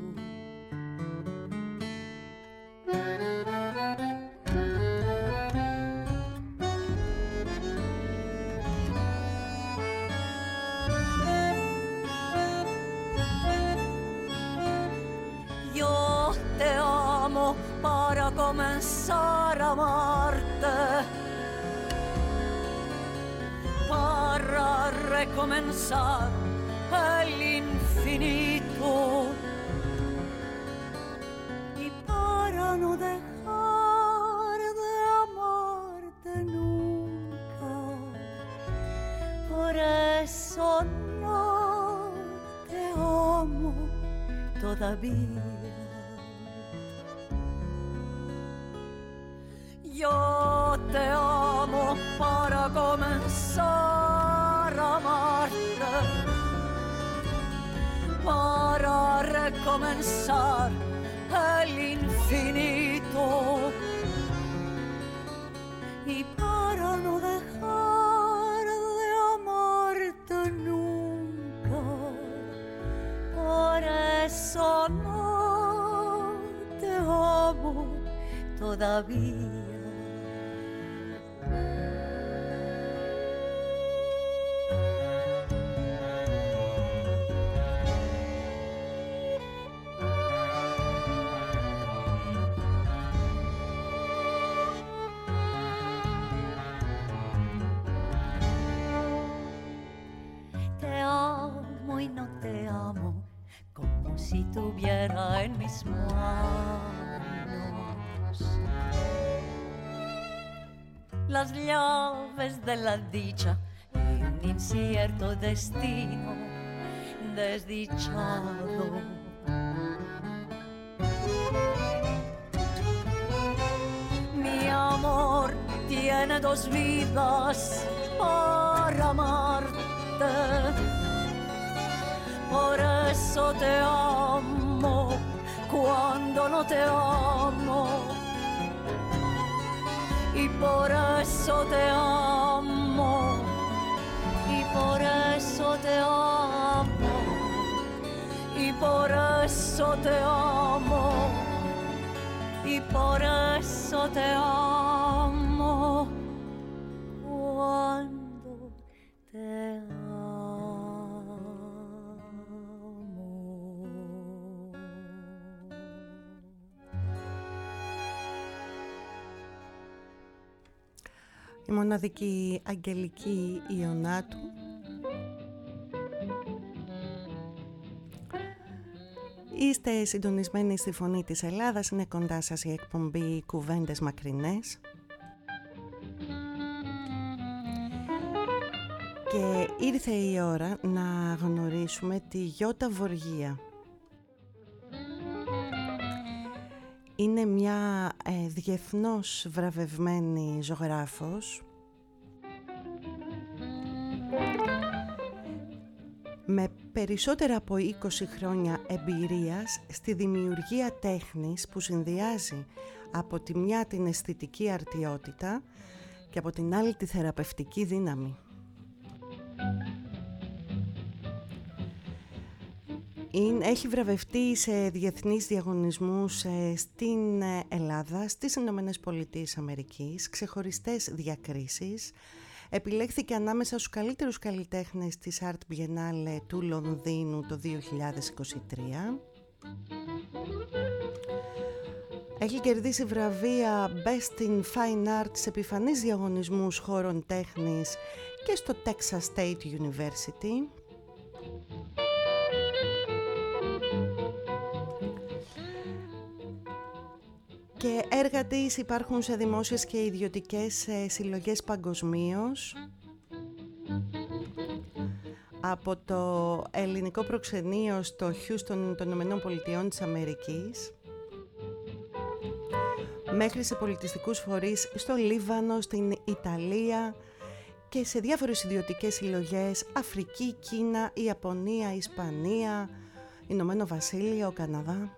recomenzar a amarte, para recomenzar el infinito y para no dejar de amarte nunca. Por eso no te amo todavía. Yo te amo para comenzar a amarte, para recomenzar el infinito y para no dejar de amarte nunca. Por eso no te amo todavía. Si tuviera en mis manos las llaves de la dicha y un incierto destino desdichado. Mi amor tiene dos vidas para amarte. Por eso te amo cuando no te amo. Y por eso te amo. Y por eso te amo. Y por eso te amo. Y por eso te amo cuando te amo. Η μοναδική Αγγελική Ιωνάτου. Είστε συντονισμένοι στη Φωνή της Ελλάδας, είναι κοντά σας η εκπομπή Κουβέντες Μακρινές. Και ήρθε η ώρα να γνωρίσουμε τη Γιώτα Βοργία. Είναι μια διεθνώς βραβευμένη ζωγράφος με περισσότερα από 20 χρόνια εμπειρίας στη δημιουργία τέχνης που συνδυάζει από τη μια την αισθητική αρτιότητα και από την άλλη τη θεραπευτική δύναμη. Έχει βραβευτεί σε διεθνείς διαγωνισμούς στην Ελλάδα, στις Ηνωμένες Πολιτείες Αμερικής, ξεχωριστές διακρίσεις. Επιλέχθηκε ανάμεσα στους καλύτερους καλλιτέχνες της Art Biennale του Λονδίνου το 2023. Έχει κερδίσει βραβεία Best in Fine Arts σε επιφανείς διαγωνισμούς χώρων τέχνης και στο Texas State University. Και έργα της υπάρχουν σε δημόσιες και ιδιωτικές συλλογές παγκοσμίως, από το ελληνικό προξενείο στο Houston των Ηνωμένων Πολιτειών της Αμερικής μέχρι σε πολιτιστικούς φορείς στο Λίβανο, στην Ιταλία και σε διάφορες ιδιωτικές συλλογές Αφρική, Κίνα, Ιαπωνία, Ισπανία, Ηνωμένο Βασίλειο, Καναδά.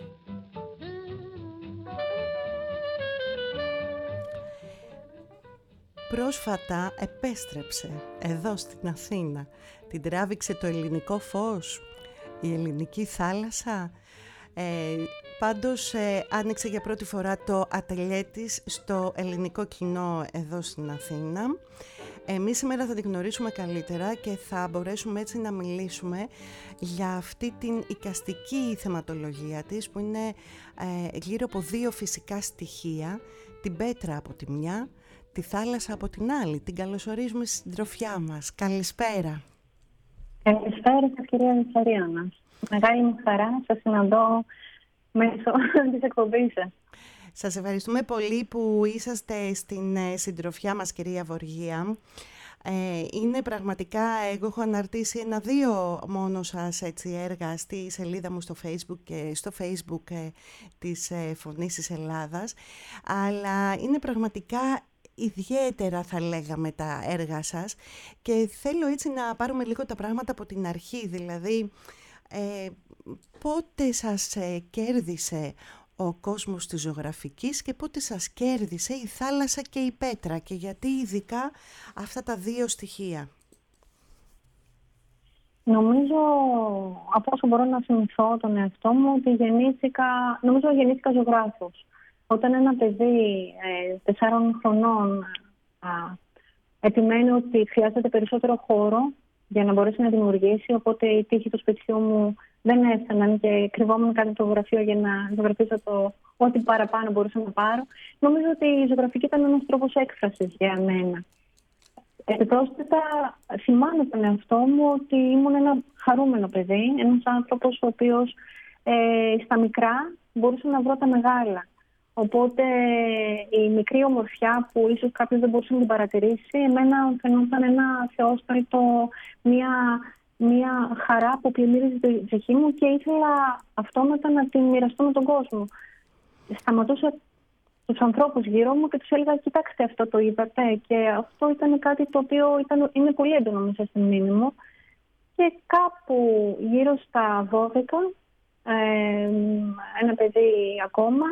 Πρόσφατα επέστρεψε εδώ στην Αθήνα. Την τράβηξε το ελληνικό φως, η ελληνική θάλασσα. Πάντως άνοιξε για πρώτη φορά το ατελιέ της στο ελληνικό κοινό εδώ στην Αθήνα. Εμείς σήμερα θα την γνωρίσουμε καλύτερα και θα μπορέσουμε έτσι να μιλήσουμε για αυτή την εικαστική θεματολογία της, που είναι γύρω από δύο φυσικά στοιχεία, την πέτρα από τη μια, τη θάλασσα από την άλλη. Την καλωσορίζουμε στη συντροφιά μας. Καλησπέρα. Καλησπέρα σας, κυρία Μητσαριώνα. Μεγάλη μου χαρά να σας συναντώ μέσω της εκπομπής σας. Σας ευχαριστούμε πολύ που είσαστε στην συντροφιά μας, κυρία Βοργία. Είναι πραγματικά, εγώ έχω αναρτήσει 1-2 μόνο σας έτσι, έργα στη σελίδα μου στο Facebook και στο Facebook της Φωνής της Ελλάδας, αλλά είναι πραγματικά ιδιαίτερα, θα λέγαμε, τα έργα σας, και θέλω έτσι να πάρουμε λίγο τα πράγματα από την αρχή, δηλαδή πότε σας κέρδισε ο κόσμος της ζωγραφικής και πότε σας κέρδισε η θάλασσα και η πέτρα, και γιατί ειδικά αυτά τα δύο στοιχεία? Νομίζω, από όσο μπορώ να θυμηθώ τον εαυτό μου, ότι γεννήθηκα ζωγράφος. Όταν ένα παιδί 4 χρονών επιμένει ότι χρειάζεται περισσότερο χώρο για να μπορέσει να δημιουργήσει, οπότε οι τοίχοι του σπιτιού μου δεν έφταναν και κρυβόμουν κάτω από το γραφείο για να ζωγραφίσω ό,τι παραπάνω μπορούσα να πάρω. Νομίζω ότι η ζωγραφική ήταν ένας τρόπος έκφρασης για μένα. Επιπρόσθετα, θυμάμαι τον εαυτό μου ότι ήμουν ένα χαρούμενο παιδί, ένας άνθρωπος ο οποίος στα μικρά μπορούσε να βρω τα μεγάλα. Οπότε η μικρή ομορφιά που ίσως κάποιος δεν μπορούσε να την παρατηρήσει, εμένα φαινόταν ένα θεόσταλτο, μια χαρά που πλημμύριζε την ψυχή μου και ήθελα αυτόματα να την μοιραστώ με τον κόσμο. Σταματούσα τους ανθρώπους γύρω μου και τους έλεγα: κοιτάξτε, αυτό το είδατε? Και αυτό ήταν κάτι το οποίο είναι πολύ έντονο μέσα στη μνήμη μου. Και κάπου γύρω στα 12, ένα παιδί ακόμα,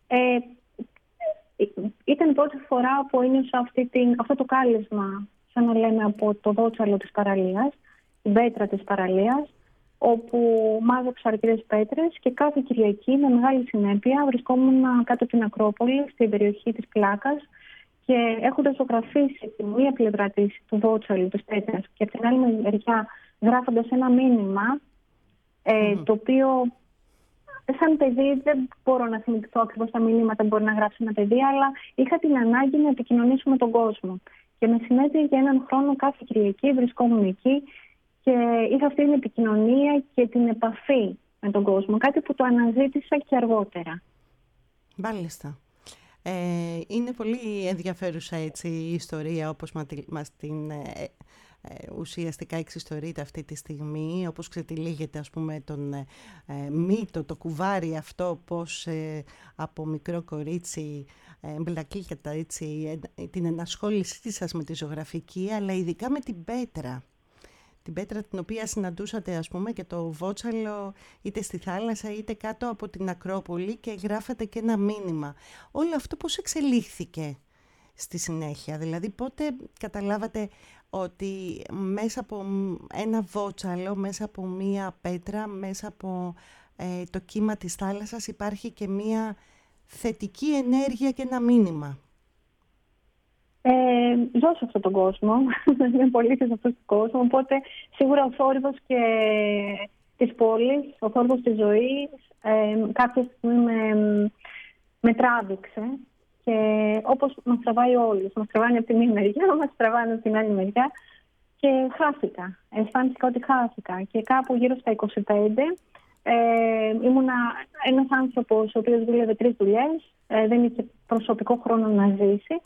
ήταν η πρώτη φορά που ένιωσα αυτό το κάλεσμα, σαν να λέμε, από το βότσαλο της παραλίας, την πέτρα της παραλίας, όπου μάζεψα αρκετές πέτρες και κάθε Κυριακή με μεγάλη συνέπεια βρισκόμουν κάτω από την Ακρόπολη, στην περιοχή της Πλάκας, και έχοντας ζωγραφίσει τη μία πλευρά του βότσαλου, της πέτρας, και από την άλλη μεριά γράφοντας ένα μήνυμα, το οποίο σαν παιδί δεν μπορώ να θυμηθώ ακριβώς τα μηνύματα που μπορεί να γράψει ένα παιδί, αλλά είχα την ανάγκη να επικοινωνήσω με τον κόσμο. Και με συνέβη για έναν χρόνο κάθε Κυριακή, βρισκόμουν εκεί και είχα αυτή την επικοινωνία και την επαφή με τον κόσμο. Κάτι που το αναζήτησα και αργότερα. Μάλιστα. Είναι πολύ ενδιαφέρουσα έτσι η ιστορία, όπως μας την ουσιαστικά εξιστορείται αυτή τη στιγμή, όπως ξετυλίγεται, ας πούμε, τον μύτο, το κουβάρι αυτό, πώς από μικρό κορίτσι μπλακήκατε έτσι την ενασχόλησή σας με τη ζωγραφική, αλλά ειδικά με την πέτρα. Την πέτρα την οποία συναντούσατε, ας πούμε, και το βότσαλο είτε στη θάλασσα είτε κάτω από την Ακρόπολη, και γράφατε και ένα μήνυμα. Όλο αυτό πώς εξελίχθηκε στη συνέχεια? Δηλαδή πότε καταλάβατε ότι μέσα από ένα βότσαλο, μέσα από μία πέτρα, μέσα από το κύμα της θάλασσας υπάρχει και μία θετική ενέργεια και ένα μήνυμα? Ζω σε αυτόν τον κόσμο, είμαι πολίτης σε αυτόν τον κόσμο, οπότε σίγουρα ο θόρυβος και της πόλης, ο θόρυβος της ζωής κάποια στιγμή με τράβηξε, και όπως μας τραβάει όλους, μας τραβάνε από τη μία μεριά, μας τραβάνε από την άλλη μεριά, και χάθηκα, αισθάνθηκα ότι χάθηκα, και κάπου γύρω στα 25 ήμουνα ένας άνθρωπος ο οποίος δούλευε 3 δουλειές, δεν είχε προσωπικό χρόνο να ζήσει.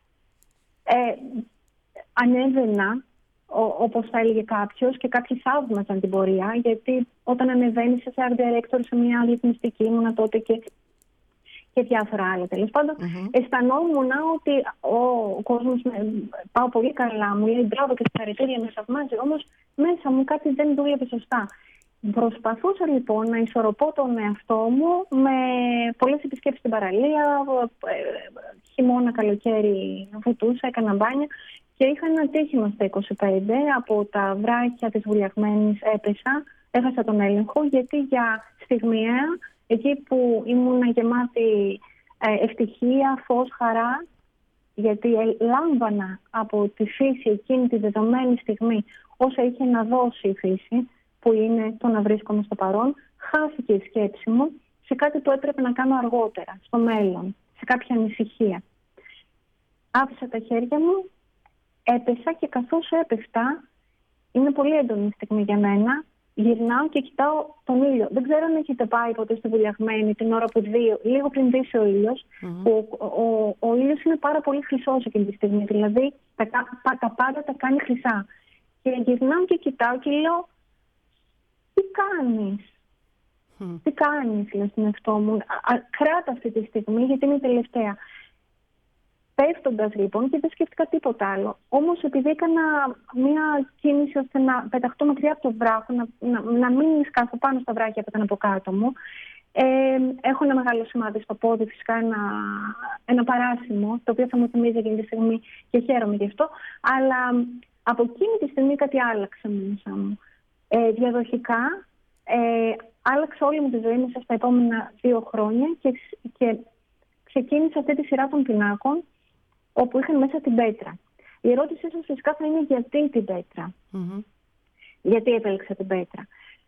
Ανέβαινα, όπως θα έλεγε κάποιος, και κάποιοι θαύμαζαν την πορεία, γιατί όταν ανεβαίνεις σε art director σε μια άλλη μυστική, ήμουνα τότε και διάφορα άλλα, τέλος πάντων, αισθανόμουν ότι ο κόσμος πάω πολύ καλά, μου λέει μπράβο και συγχαρητήρια, με θαυμάζει, όμως μέσα μου κάτι δεν δούλευε σωστά. Προσπαθούσα λοιπόν να ισορροπώ τον εαυτό μου με πολλές επισκέψεις στην παραλία, χειμώνα, καλοκαίρι βουτούσα, έκανα μπάνια, και είχα ένα τύχημα στα 25, από τα βράχια της βουλιαγμένης έπεσα, έχασα τον έλεγχο, γιατί για στιγμιαία, εκεί που ήμουν γεμάτη ευτυχία, φως, χαρά, γιατί λάμβανα από τη φύση εκείνη τη δεδομένη στιγμή όσα είχε να δώσει η φύση, που είναι το να βρίσκομαι στο παρόν, χάθηκε η σκέψη μου σε κάτι που έπρεπε να κάνω αργότερα, στο μέλλον, σε κάποια ανησυχία. Άφησα τα χέρια μου, έπεσα και καθώς έπεφτα, είναι πολύ έντονη στιγμή για μένα, γυρνάω και κοιτάω τον ήλιο. Δεν ξέρω αν έχετε πάει ποτέ στη Βουλιαγμένη την ώρα που λίγο πριν δύσει ο ήλιος, που ο ήλιος είναι πάρα πολύ χρυσός εκείνη τη στιγμή, δηλαδή τα πάντα τα κάνει χρυσά. Και γυρνάω και κοιτάω και λέω, τι κάνεις? Τι κάνεις, λέω στον εαυτό μου, κράτα αυτή τη στιγμή γιατί είναι η τελευταία. Πέφτοντας λοιπόν και δεν σκέφτηκα τίποτα άλλο. Όμως επειδή έκανα μία κίνηση ώστε να πεταχτώ μακριά από το βράχο, να μην σκάσω πάνω στα βράχια που ήταν από κάτω μου, έχω ένα μεγάλο σημάδι στο πόδι, φυσικά ένα παράσημο, το οποίο θα μου θυμίζει εκείνη τη στιγμή και χαίρομαι γι' αυτό, αλλά από εκείνη τη στιγμή κάτι άλλαξε μέσα μου. Διαδοχικά άλλαξε όλη μου τη ζωή μέσα στα επόμενα 2 χρόνια και ξεκίνησα αυτή τη σειρά των πινάκων όπου είχαν μέσα την πέτρα. Η ερώτησή σας φυσικά θα είναι γιατί την πέτρα. Γιατί επέλεξα την πέτρα.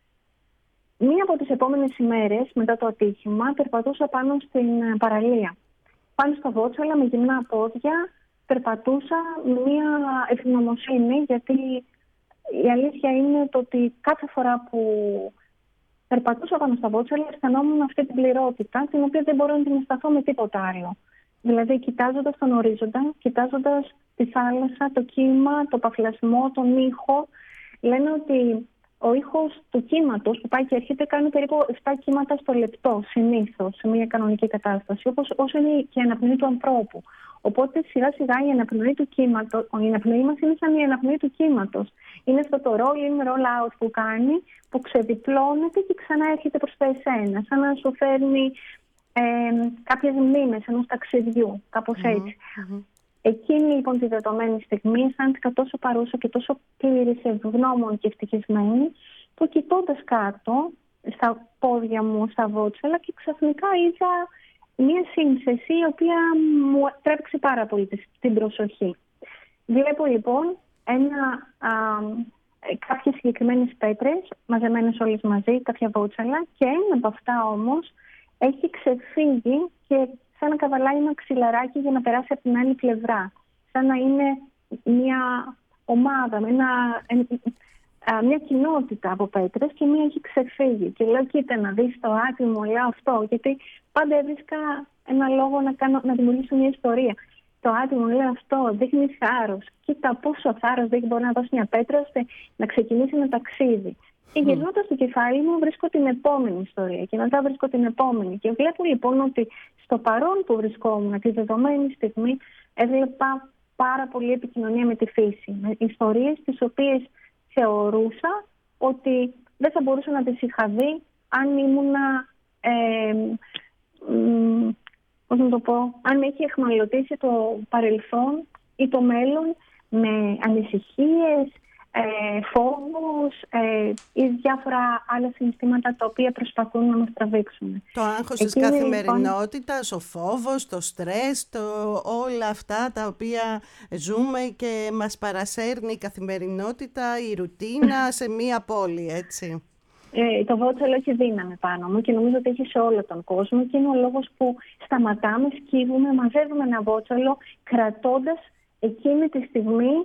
Μία από τις επόμενες ημέρες μετά το ατύχημα περπατούσα πάνω στην παραλία. Πάνω στα βότσαλα με γυμνά πόδια περπατούσα με μία ευγνωμοσύνη, γιατί η αλήθεια είναι το ότι κάθε φορά που περπατούσα πάνω στα βότσαλα αισθανόμουν αυτή την πληρότητα, την οποία δεν μπορώ να την αισθανθώ με τίποτα άλλο. Δηλαδή, κοιτάζοντας τον ορίζοντα, κοιτάζοντας τη θάλασσα, το κύμα, το παφλασμό, τον ήχο, λένε ότι ο ήχος του κύματος που πάει και έρχεται κάνει περίπου 7 κύματα στο λεπτό, συνήθως, σε μια κανονική κατάσταση, όπως όσο είναι και η αναπνοή του ανθρώπου. Οπότε σιγά σιγά η αναπνοή του κύματος, η αναπνοή μας είναι σαν η αναπνοή του κύματος. Είναι αυτό το roll-in, roll-out που κάνει, που ξεδιπλώνεται και ξανά έρχεται προς τα εσένα, σαν να σου φέρνει κάποιες μνήμες ενός ταξιδιού, κάπως έτσι. Εκείνη λοιπόν τη δεδομένη στιγμή αισθάνθηκα τόσο παρούσα και τόσο πλήρης, ευγνώμων και ευτυχισμένη, που κοιτώντας κάτω στα πόδια μου, στα βότσαλα, και ξαφνικά είδα μία σύνθεση η οποία μου τράβηξε πάρα πολύ την προσοχή. Βλέπω λοιπόν κάποιες συγκεκριμένες πέτρες μαζεμένες όλες μαζί, κάποια βότσαλα, και ένα από αυτά όμως έχει ξεφύγει και σαν να καβαλάει ένα ξυλαράκι για να περάσει από την άλλη πλευρά. Σαν να είναι μια ομάδα, μια κοινότητα από πέτρες, και μία έχει ξεφύγει. Και λέω, κοίτα να δεις το άτιμο, λέω αυτό, γιατί πάντα έβρισκα ένα λόγο να δημιουργήσω μια ιστορία. Το άτιμο, λέω αυτό, δείχνει θάρρος. Κοίτα πόσο θάρρος δεν μπορεί να δώσει μια πέτρα ώστε να ξεκινήσει ένα ταξίδι. Και γυρνώντας το κεφάλι μου βρίσκω την επόμενη ιστορία και μετά βρίσκω την επόμενη. Και βλέπω λοιπόν ότι στο παρόν που βρισκόμουν τη δεδομένη στιγμή έβλεπα πάρα πολύ επικοινωνία με τη φύση. Με ιστορίες τις οποίες θεωρούσα ότι δεν θα μπορούσα να τις είχα δει αν ήμουνα, πώς να το πω, αν με είχε εχμαλωτήσει το παρελθόν ή το μέλλον με ανησυχίες, φόβους ή διάφορα άλλα συναισθήματα τα οποία προσπαθούν να μας τραβήξουν. Το άγχος της καθημερινότητας, ο φόβος, το στρες, όλα αυτά τα οποία ζούμε και μας παρασέρνει η καθημερινότητα, η ρουτίνα σε μία πόλη, έτσι. Το βότσαλο έχει δύναμη πάνω μου και νομίζω ότι έχει σε όλο τον κόσμο, και είναι ο λόγος που σταματάμε, σκύβουμε, μαζεύουμε ένα βότσαλο κρατώντας εκείνη τη στιγμή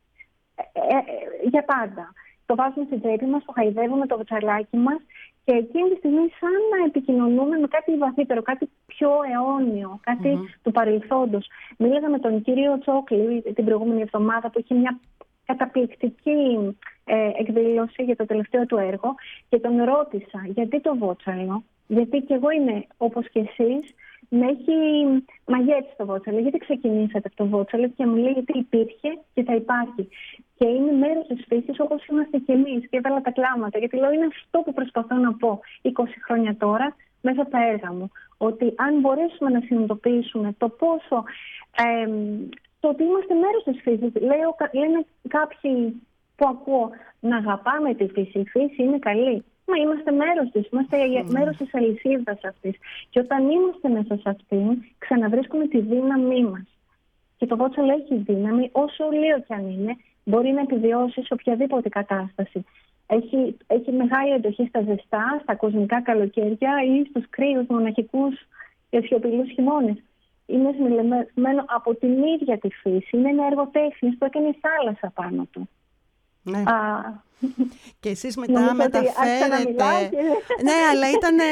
για πάντα. Το βάζουμε στην τσέπη μας, το χαϊδεύουμε το βοτσαλάκι μας, και εκείνη τη στιγμή σαν να επικοινωνούμε με κάτι βαθύτερο, κάτι πιο αιώνιο, κάτι του παρελθόντος. Μίλαγα με τον κύριο Τσόκλη την προηγούμενη εβδομάδα, που είχε μια καταπληκτική εκδήλωση για το τελευταίο του έργο, και τον ρώτησα γιατί το βότσαλο, γιατί κι εγώ είμαι όπως και εσείς, με έχει μαγέψει το βότσαλο. Γιατί ξεκινήσατε από το βότσαλο? Και μου λέει γιατί υπήρχε και θα υπάρχει. Και είναι μέρος της φύσης όπως είμαστε κι εμείς. Και έβαλα τα κλάματα. Γιατί λέω, είναι αυτό που προσπαθώ να πω 20 χρόνια τώρα μέσα από τα έργα μου. Ότι αν μπορέσουμε να συνειδητοποιήσουμε το πόσο το ότι είμαστε μέρος της φύσης. Λένε κάποιοι που ακούω να αγαπάμε τη φύση. Η φύση είναι καλή. Μα είμαστε μέρος της, είμαστε μέρος της αλυσίδας αυτής. Και όταν είμαστε μέσα σε αυτήν, ξαναβρίσκουμε τη δύναμή μας. Και το βότσαλο έχει δύναμη, όσο λίγο κι αν είναι, μπορεί να επιβιώσει σε οποιαδήποτε κατάσταση. Έχει μεγάλη εντοχή στα ζεστά, στα κοσμικά καλοκαίρια ή στους κρύους, μοναχικούς και σιωπηλούς χειμώνες. Είναι συνελεμμένο από την ίδια τη φύση. Είναι ένα έργο τέχνης που έκανε η θάλασσα πάνω του. Ναι. Και εσείς μετά μεταφέρετε... Ναι, αλλά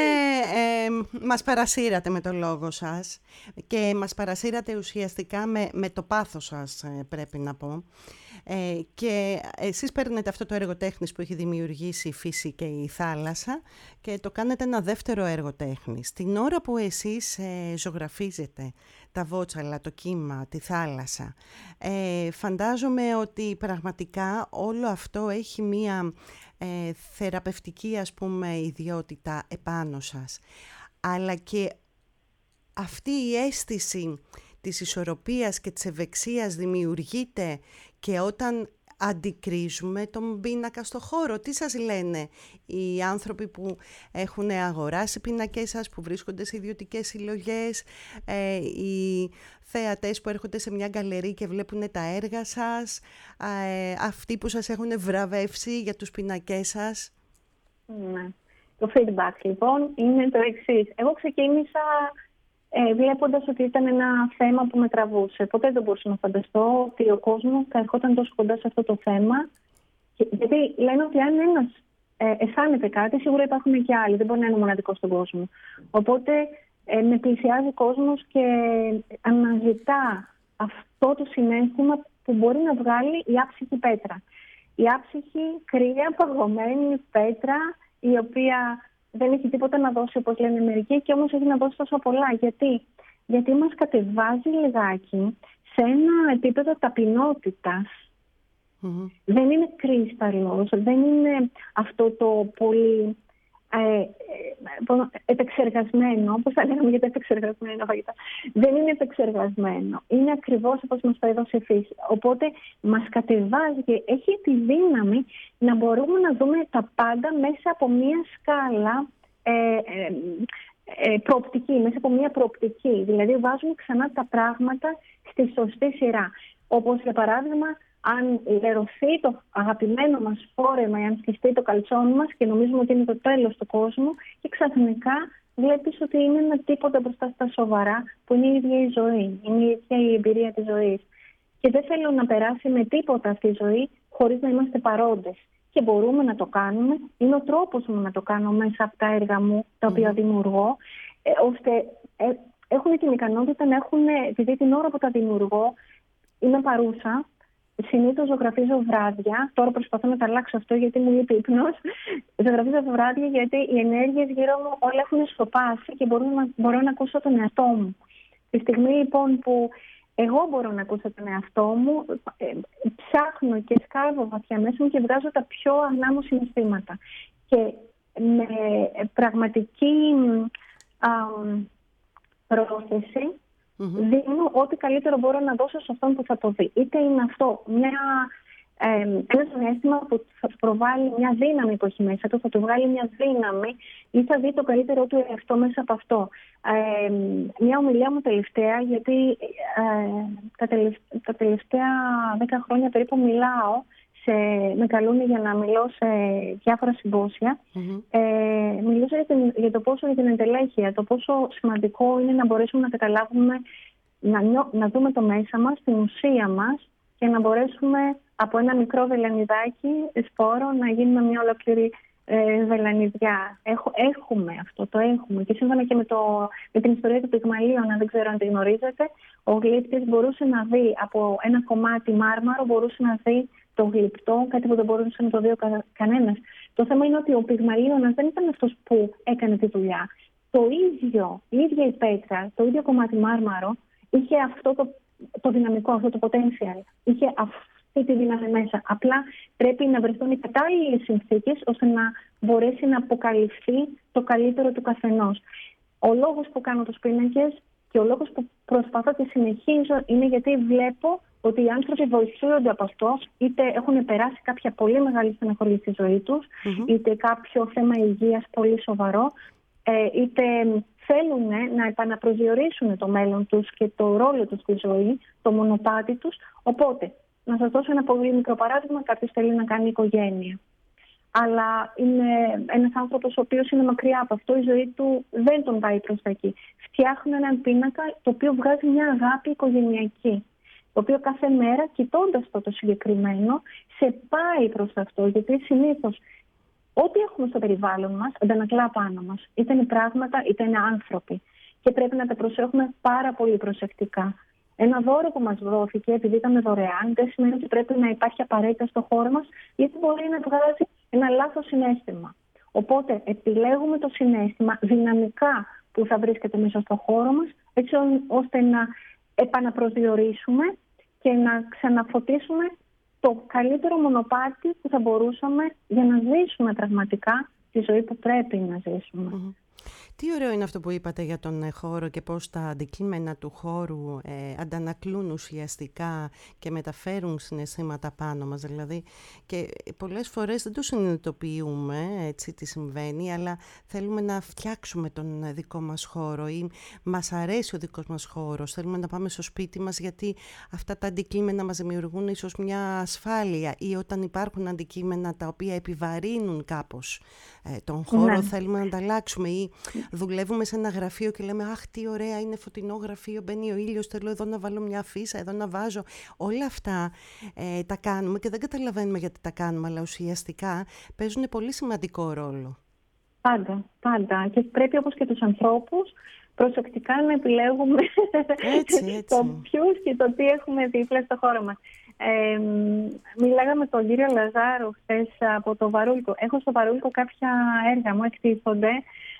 μας παρασύρατε με το λόγο σας και μας παρασύρατε ουσιαστικά με το πάθος σας, πρέπει να πω. Και εσείς παίρνετε αυτό το έργο τέχνης που έχει δημιουργήσει η φύση και η θάλασσα και το κάνετε ένα δεύτερο έργο τέχνης. Την ώρα που εσείς ζωγραφίζετε τα βότσαλα, το κύμα, τη θάλασσα, φαντάζομαι ότι πραγματικά όλο αυτό έχει μία θεραπευτική, ας πούμε, ιδιότητα επάνω σας. Αλλά και αυτή η αίσθηση της ισορροπίας και της ευεξίας δημιουργείται και όταν αντικρίζουμε τον πίνακα στο χώρο. Τι σας λένε οι άνθρωποι που έχουν αγοράσει πίνακες σας, που βρίσκονται σε ιδιωτικές συλλογές, οι θεατές που έρχονται σε μια γκαλερί και βλέπουν τα έργα σας, αυτοί που σας έχουν βραβεύσει για τους πίνακές σας? Ναι. Το feedback λοιπόν είναι το εξής. Εγώ ξεκίνησα βλέποντας ότι ήταν ένα θέμα που με τραβούσε. Ποτέ δεν μπορούσα να φανταστώ ότι ο κόσμος θα ερχόταν τόσο κοντά σε αυτό το θέμα. Γιατί λένε ότι αν ένας αισθάνεται κάτι, σίγουρα υπάρχουν και άλλοι. Δεν μπορεί να είναι μοναδικό στον κόσμο. Οπότε με πλησιάζει ο κόσμος και αναζητά αυτό το συναίσθημα που μπορεί να βγάλει η άψυχη πέτρα. Η άψυχη, κρύα, παγωμένη πέτρα, η οποία δεν έχει τίποτα να δώσει, όπως λένε μερικοί, και όμως έχει να δώσει τόσο πολλά. Γιατί μας κατεβάζει λιγάκι σε ένα επίπεδο ταπεινότητας. Δεν είναι κρύσταλλος, δεν είναι αυτό το πολύ επεξεργασμένο, όπως θα λέγαμε για τα επεξεργασμένα φαγητά. Δεν είναι επεξεργασμένο. Είναι ακριβώς όπως μας το έδωσε η φύση. Οπότε μας κατεβάζει και έχει τη δύναμη να μπορούμε να δούμε τα πάντα μέσα από μία σκάλα προοπτική, μέσα από μία προοπτική. Δηλαδή βάζουμε ξανά τα πράγματα στη σωστή σειρά. Όπως για παράδειγμα, αν λερωθεί το αγαπημένο μας φόρεμα ή αν σκιστεί το καλτσόνι μας και νομίζουμε ότι είναι το τέλος του κόσμου και ξαφνικά βλέπεις ότι είναι ένα τίποτα μπροστά στα σοβαρά που είναι η ίδια η ζωή, είναι η ίδια η εμπειρία της ζωής. Και δεν θέλω να περάσει με τίποτα αυτή η ζωή χωρίς να είμαστε παρόντες. Και μπορούμε να το κάνουμε, είναι ο τρόπος μου να το κάνω μέσα από τα έργα μου τα οποία δημιουργώ, ώστε έχουν την ικανότητα να έχουν, επειδή την ώρα που τα δημιουργώ είμαι παρούσα. Συνήθως ζωγραφίζω βράδια. Τώρα προσπαθώ να τα αλλάξω αυτό γιατί μου λείπει ύπνος. Ζωγραφίζω βράδια γιατί οι ενέργειες γύρω μου όλα έχουν σκοπάσει και μπορώ να ακούσω τον εαυτό μου. Τη στιγμή λοιπόν που εγώ μπορώ να ακούσω τον εαυτό μου, ψάχνω και σκάβω βαθιά μέσα μου και βγάζω τα πιο αγνά μου συναισθήματα. Και με πραγματική πρόθεση δίνω ό,τι καλύτερο μπορώ να δώσω σε αυτόν που θα το δει. Είτε είναι αυτό ένα συναίσθημα που θα του προβάλλει μια δύναμη που έχει μέσα του, θα του βγάλει μια δύναμη ή θα δει το καλύτερό του εαυτό μέσα από αυτό. Μια ομιλία μου τελευταία, γιατί τα τελευταία 10 χρόνια περίπου μιλάω, με καλούν για να μιλώ σε διάφορα συμπόσια. Μιλούσα για το πόσο, για την εντελέχεια, το πόσο σημαντικό είναι να μπορέσουμε να καταλάβουμε, να δούμε το μέσα μας, την ουσία μας και να μπορέσουμε από ένα μικρό βελανιδάκι σπόρο να γίνουμε μια ολόκληρη βελανιδιά. Έχουμε αυτό, το έχουμε. Και σύμφωνα και με την ιστορία του Πυγμαλίωνα, δεν ξέρω αν τη γνωρίζετε, ο Γλύπτης μπορούσε να δει από ένα κομμάτι μάρμαρο, μπορούσε να δει το γλυπτό, κάτι που δεν μπορούσε να το δει κανένας. Το θέμα είναι ότι ο Πυγμαλίωνας δεν ήταν αυτός που έκανε τη δουλειά. Η ίδια η πέτρα, το ίδιο κομμάτι μάρμαρο, είχε αυτό το δυναμικό, αυτό το potential. Είχε αυτή τη δύναμη μέσα. Απλά πρέπει να βρεθούν οι κατάλληλες συνθήκες ώστε να μπορέσει να αποκαλυφθεί το καλύτερο του καθενός. Ο λόγος που κάνω τους πίνακες και ο λόγος που προσπαθώ και συνεχίζω είναι γιατί βλέπω ότι οι άνθρωποι βοηθούνται από αυτό, είτε έχουν περάσει κάποια πολύ μεγάλη στεναχωρία στη ζωή τους, είτε κάποιο θέμα υγείας πολύ σοβαρό. είτε θέλουν να επαναπροσδιορίσουν το μέλλον τους και το ρόλο τους στη ζωή, το μονοπάτι τους. Οπότε, να σας δώσω ένα πολύ μικρό παράδειγμα, κάποιος θέλει να κάνει οικογένεια. Αλλά είναι ένας άνθρωπος ο οποίος είναι μακριά από αυτό, η ζωή του δεν τον πάει προς τα εκεί. Φτιάχνουν έναν πίνακα το οποίο βγάζει μια αγάπη οικογενειακή, το οποίο κάθε μέρα, κοιτώντας το συγκεκριμένο, σε πάει προς αυτό. Γιατί συνήθως ό,τι έχουμε στο περιβάλλον μας αντανακλά πάνω μας. Είτε είναι πράγματα, είτε είναι άνθρωποι. Και πρέπει να τα προσέχουμε πάρα πολύ προσεκτικά. Ένα δώρο που μας δόθηκε, επειδή ήταν δωρεάν, δεν σημαίνει ότι πρέπει να υπάρχει απαραίτητα στο χώρο μας, γιατί μπορεί να βγάζει ένα λάθος συναίσθημα. Οπότε επιλέγουμε το συναίσθημα δυναμικά που θα βρίσκεται μέσα στο χώρο μας, έτσι ώστε να επαναπροσδιορίσουμε και να ξαναφωτίσουμε το καλύτερο μονοπάτι που θα μπορούσαμε για να ζήσουμε πραγματικά τη ζωή που πρέπει να ζήσουμε. Τι ωραίο είναι αυτό που είπατε για τον χώρο και πώς τα αντικείμενα του χώρου αντανακλούν ουσιαστικά και μεταφέρουν συναισθήματα πάνω μας. Δηλαδή, και πολλές φορές δεν το συνειδητοποιούμε έτσι τι συμβαίνει, αλλά θέλουμε να φτιάξουμε τον δικό μας χώρο ή μας αρέσει ο δικός μας χώρος. Θέλουμε να πάμε στο σπίτι μας γιατί αυτά τα αντικείμενα μας δημιουργούν ίσως μια ασφάλεια, ή όταν υπάρχουν αντικείμενα τα οποία επιβαρύνουν κάπως τον χώρο, θέλουμε να ανταλλάξουμε, ή δουλεύουμε σε ένα γραφείο και λέμε «Αχ, τι ωραία, είναι φωτεινό γραφείο, μπαίνει ο ήλιος, θέλω εδώ να βάλω μια αφίσα, εδώ να βάζω». Όλα αυτά τα κάνουμε και δεν καταλαβαίνουμε γιατί τα κάνουμε, αλλά ουσιαστικά παίζουν πολύ σημαντικό ρόλο. Πάντα. Και πρέπει, όπως και τους ανθρώπους, προσεκτικά να επιλέγουμε το ποιους και το τι έχουμε δίπλα στο χώρο μας. Μιλάγαμε με τον κύριο Λαζάρου χθες από το Βαρούλικο. Έχω στο Βαρούλικο κάποια έργα μου, εκτίθονται.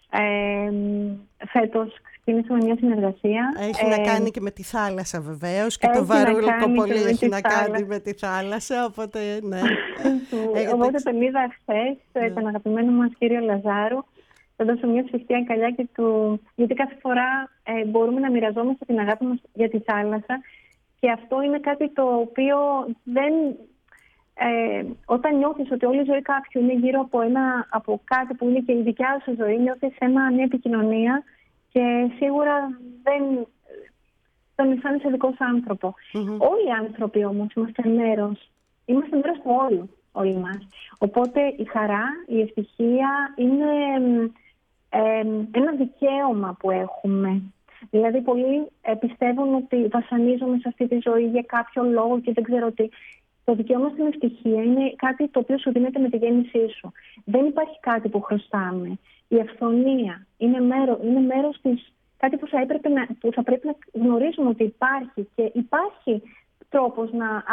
Φέτος ξεκίνησαμε μια συνεργασία. Έχει να κάνει και με τη θάλασσα βεβαίως, και το Βαρούλικο πολύ έχει να κάνει με τη θάλασσα, οπότε ναι. Οπότε τον είδα χθες, τον αγαπημένο μας κύριο Λαζάρου. Θα δώσω μια ψυχτή αγκαλιά και του, γιατί κάθε φορά μπορούμε να μοιραζόμαστε την αγάπη μας για τη θάλασσα, και αυτό είναι κάτι το οποίο δεν... όταν νιώθεις ότι όλη η ζωή κάποιου είναι γύρω από κάτι που είναι και η δικιά σου ζωή, νιώθεις μια επικοινωνία και σίγουρα δεν τον αισθάνεσαι δικό σου άνθρωπο. Όλοι οι άνθρωποι όμως είμαστε μέρος του όλου, όλοι μας. Οπότε η χαρά, η ευτυχία είναι ένα δικαίωμα που έχουμε. Δηλαδή πολλοί πιστεύουν ότι βασανίζομαι σε αυτή τη ζωή για κάποιο λόγο και δεν ξέρω τι. Το δικαίωμα στην ευτυχία είναι κάτι το οποίο σου δίνεται με τη γέννησή σου. Δεν υπάρχει κάτι που χρωστάμε. Η αυθονία είναι μέρος της, κάτι που θα πρέπει να γνωρίζουμε ότι υπάρχει, και υπάρχει τρόπος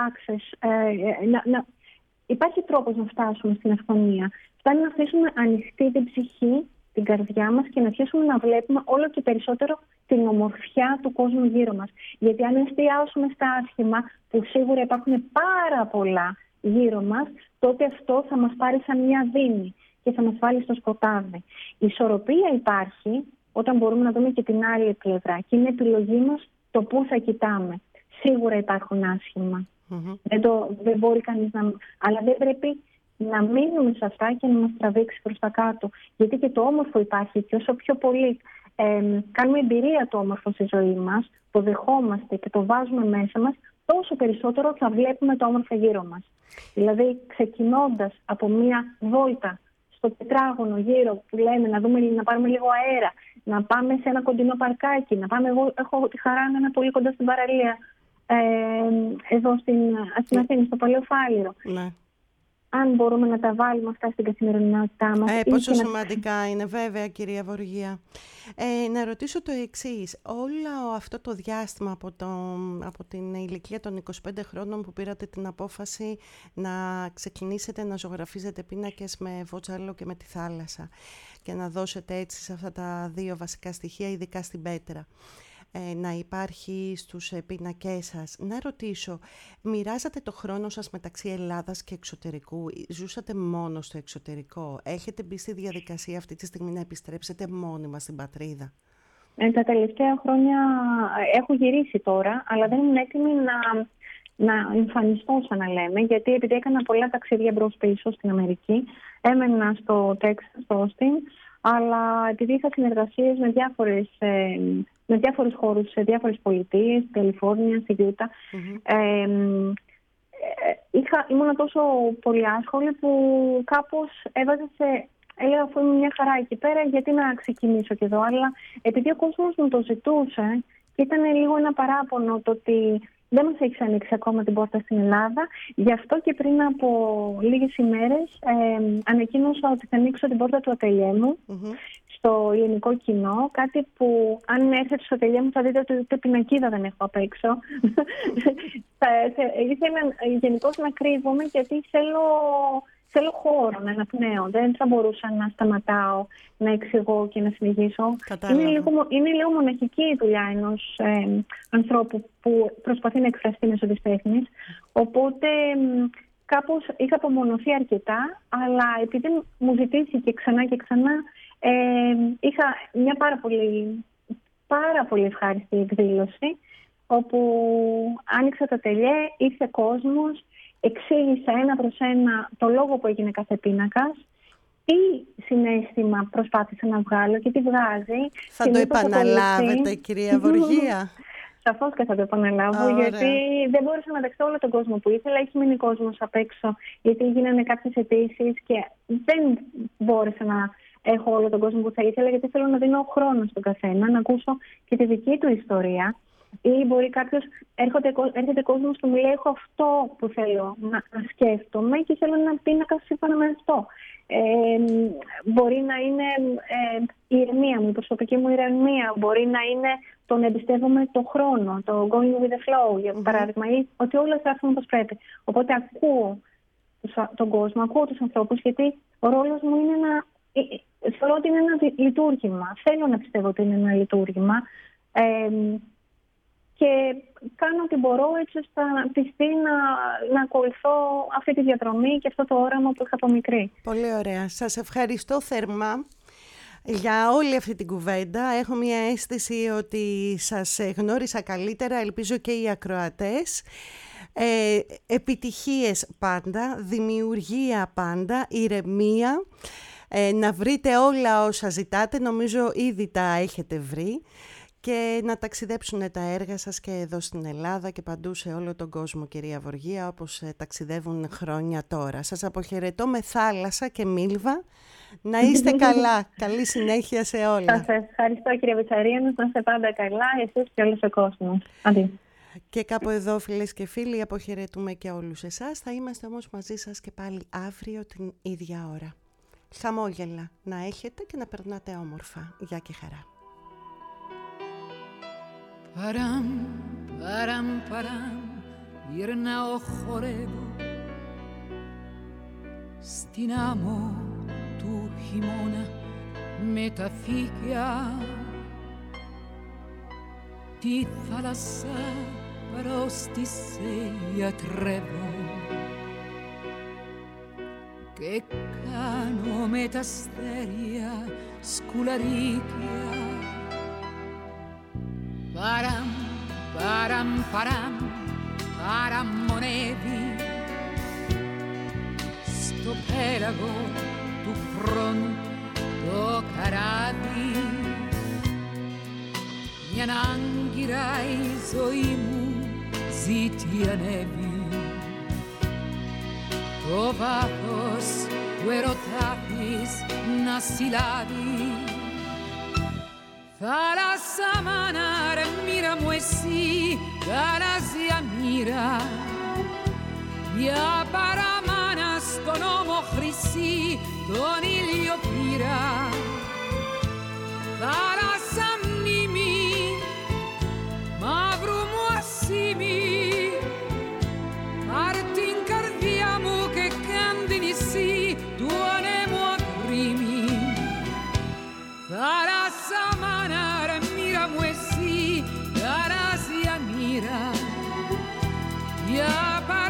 υπάρχει τρόπος να φτάσουμε στην αυθονία. Φτάνει να αφήσουμε ανοιχτή την ψυχή, την καρδιά μας, και να αρχίσουμε να βλέπουμε όλο και περισσότερο την ομορφιά του κόσμου γύρω μας. Γιατί αν εστιάσουμε στα άσχημα, που σίγουρα υπάρχουν πάρα πολλά γύρω μας, τότε αυτό θα μας πάρει σαν μια δίνη και θα μας βάλει στο σκοτάδι. Η ισορροπία υπάρχει όταν μπορούμε να δούμε και την άλλη πλευρά, και είναι επιλογή μας το πού θα κοιτάμε. Σίγουρα υπάρχουν άσχημα. Δεν μπορεί κανείς να... Αλλά δεν πρέπει να μείνουμε σε αυτά και να μας τραβήξει προς τα κάτω. Γιατί και το όμορφο υπάρχει, και όσο πιο πολύ κάνουμε εμπειρία το όμορφο στη ζωή μας, το δεχόμαστε και το βάζουμε μέσα μας, τόσο περισσότερο θα βλέπουμε το όμορφο γύρω μας. Δηλαδή, ξεκινώντας από μία βόλτα στο τετράγωνο γύρω που λέμε να πάρουμε λίγο αέρα, να πάμε σε ένα κοντινό παρκάκι, εγώ έχω τη χαρά να είμαι πολύ κοντά στην παραλία, εδώ στην Αθήνα, στο Παλαιοφάλιρο. Ναι. Αν μπορούμε να τα βάλουμε αυτά στην καθημερινότητά μας. Πόσο σημαντικά είναι, βέβαια, κυρία Βοργία. Να ρωτήσω το εξής. Όλο αυτό το διάστημα από την ηλικία των 25 χρόνων που πήρατε την απόφαση να ξεκινήσετε να ζωγραφίζετε πίνακες με βότσαλο και με τη θάλασσα και να δώσετε έτσι σε αυτά τα δύο βασικά στοιχεία, ειδικά στην πέτρα, να υπάρχει στους πίνακές σας. Να ρωτήσω, μοιράζατε το χρόνο σας μεταξύ Ελλάδας και εξωτερικού? Ζούσατε μόνο στο εξωτερικό? Έχετε μπει στη διαδικασία αυτή τη στιγμή να επιστρέψετε μόνιμα στην πατρίδα? Τα τελευταία χρόνια έχω γυρίσει τώρα, αλλά δεν ήμουν έτοιμη να εμφανιστώ, σαν να λέμε, γιατί επειδή έκανα πολλά ταξίδια μπρος πίσω στην Αμερική, έμενα στο Τέξας, στο Όστιν, αλλά επειδή είχα συνεργασίες με διάφορους χώρους σε διάφορες πολιτείες, στη Καλιφόρνια, στη Γιούτα, ήμουν τόσο πολύ άσχολη που κάπως έλεγα αφού είμαι μια χαρά εκεί πέρα, γιατί να ξεκινήσω και εδώ. Αλλά επειδή ο κόσμος μου το ζητούσε και ήταν λίγο ένα παράπονο το ότι δεν μας έχεις ανοίξει ακόμα την πόρτα στην Ελλάδα, γι' αυτό και πριν από λίγες ημέρες ανακοίνωσα ότι θα ανοίξω την πόρτα του ατελιέ μου στο ελληνικό κοινό. Κάτι που αν έρθετε στο ατελιέ μου θα δείτε ότι ούτε πινακίδα δεν έχω απ' έξω. Ήθελα γενικώς να κρύβομαι, γιατί θέλω χώρο να αναπνέω. Δεν θα μπορούσα να σταματάω να εξηγώ και να συνεχίσω. Είναι λίγο μοναχική η δουλειά ενός ανθρώπου που προσπαθεί να εκφραστεί μέσω της τέχνης. Οπότε κάπως είχα απομονωθεί αρκετά, αλλά επειδή μου ζητήθηκε ξανά και ξανά, είχα μια πάρα πολύ ευχάριστη εκδήλωση, όπου άνοιξα το ατελιέ, ήρθε κόσμος, εξήγησα ένα προς ένα το λόγο που έγινε κάθε πίνακας, τι συναίσθημα προσπάθησα να βγάλω και τι βγάζει. Θα το επαναλάβετε, κυρία Βοργία? Σαφώς και θα το επαναλάβω, γιατί δεν μπόρεσα να δεχτώ όλο τον κόσμο που ήθελα. Έχει μείνει κόσμος απ' έξω, γιατί γίνανε κάποιες αιτήσεις και δεν μπόρεσα να έχω όλο τον κόσμο που θα ήθελα, γιατί θέλω να δίνω χρόνο στον καθένα, να ακούσω και τη δική του ιστορία. Ή μπορεί κάποιος, έρχεται κόσμος που μου λέει: έχω αυτό που θέλω να σκέφτομαι και θέλω να πίνακα σύμφωνα με αυτό. Μπορεί να είναι η ηρεμία μου, η προσωπική μου ηρεμία. Μπορεί να είναι το να εμπιστεύομαι το χρόνο, το going with the flow, για παράδειγμα, ή ότι όλα θα έρθουν όπως πρέπει. Οπότε ακούω τον κόσμο, ακούω τους ανθρώπους, γιατί ο ρόλος μου είναι θεωρώ ότι είναι ένα λειτουργήμα. Θέλω να πιστεύω ότι είναι ένα λειτουργήμα. Και κάνω ό,τι μπορώ έτσι ώστε να πιστεί να ακολουθώ αυτή τη διαδρομή και αυτό το όραμα που είχα από μικρή. Πολύ ωραία. Σας ευχαριστώ θερμά για όλη αυτή την κουβέντα. Έχω μια αίσθηση ότι σας γνώρισα καλύτερα, ελπίζω και οι ακροατές. Επιτυχίες πάντα, δημιουργία πάντα, ηρεμία. Να βρείτε όλα όσα ζητάτε, νομίζω ήδη τα έχετε βρει. Και να ταξιδέψουν τα έργα σας και εδώ στην Ελλάδα και παντού σε όλο τον κόσμο, κυρία Βοργία, όπως ταξιδεύουν χρόνια τώρα. Σας αποχαιρετώ με θάλασσα και μίλβα. Να είστε καλά. Καλή συνέχεια σε όλα. Σας ευχαριστώ, κυρία Βετσαρία. Να είστε πάντα καλά, εσείς και όλος ο κόσμος. Αντί. Και κάπου εδώ, φίλες και φίλοι, αποχαιρετούμε και όλους εσάς. Θα είμαστε όμως μαζί σας και πάλι αύριο την ίδια ώρα. Χαμόγελα να έχετε και να περνάτε όμορφα. Γεια και χαρά. Παραμ, παραμ, παραμ, γυρνάω, χορεύω στην άμμο του χειμώνα με τα φύκια, τη θάλασσα προς τη σε γιατρεύω και κάνω με τα αστέρια σκουλαρίκια. Παραμ, παραμ, παραμ, παραμονεύει στο πέλαγο του χρόνου το καράβι. Μια άγκυρα η ζωή μου ζητιανεύει, το βάθος του ερωτά της να συλλάβει. Θάλασσα μάνα, ρε μοίρα μου εσύ, γαλάζια μοίρα, μια παραμάνα στον ώμο χρυσή, τον ήλιο πήρα. Θάλασσα μνήμη, μαύρου μου ασήμι, πάρ' την καρδιά μου και κάν την νησί του ανέμου ακρίμη. Θάλασσα μάνα, ρε μοίρα μου εσύ, γαλάζια μοίρα, για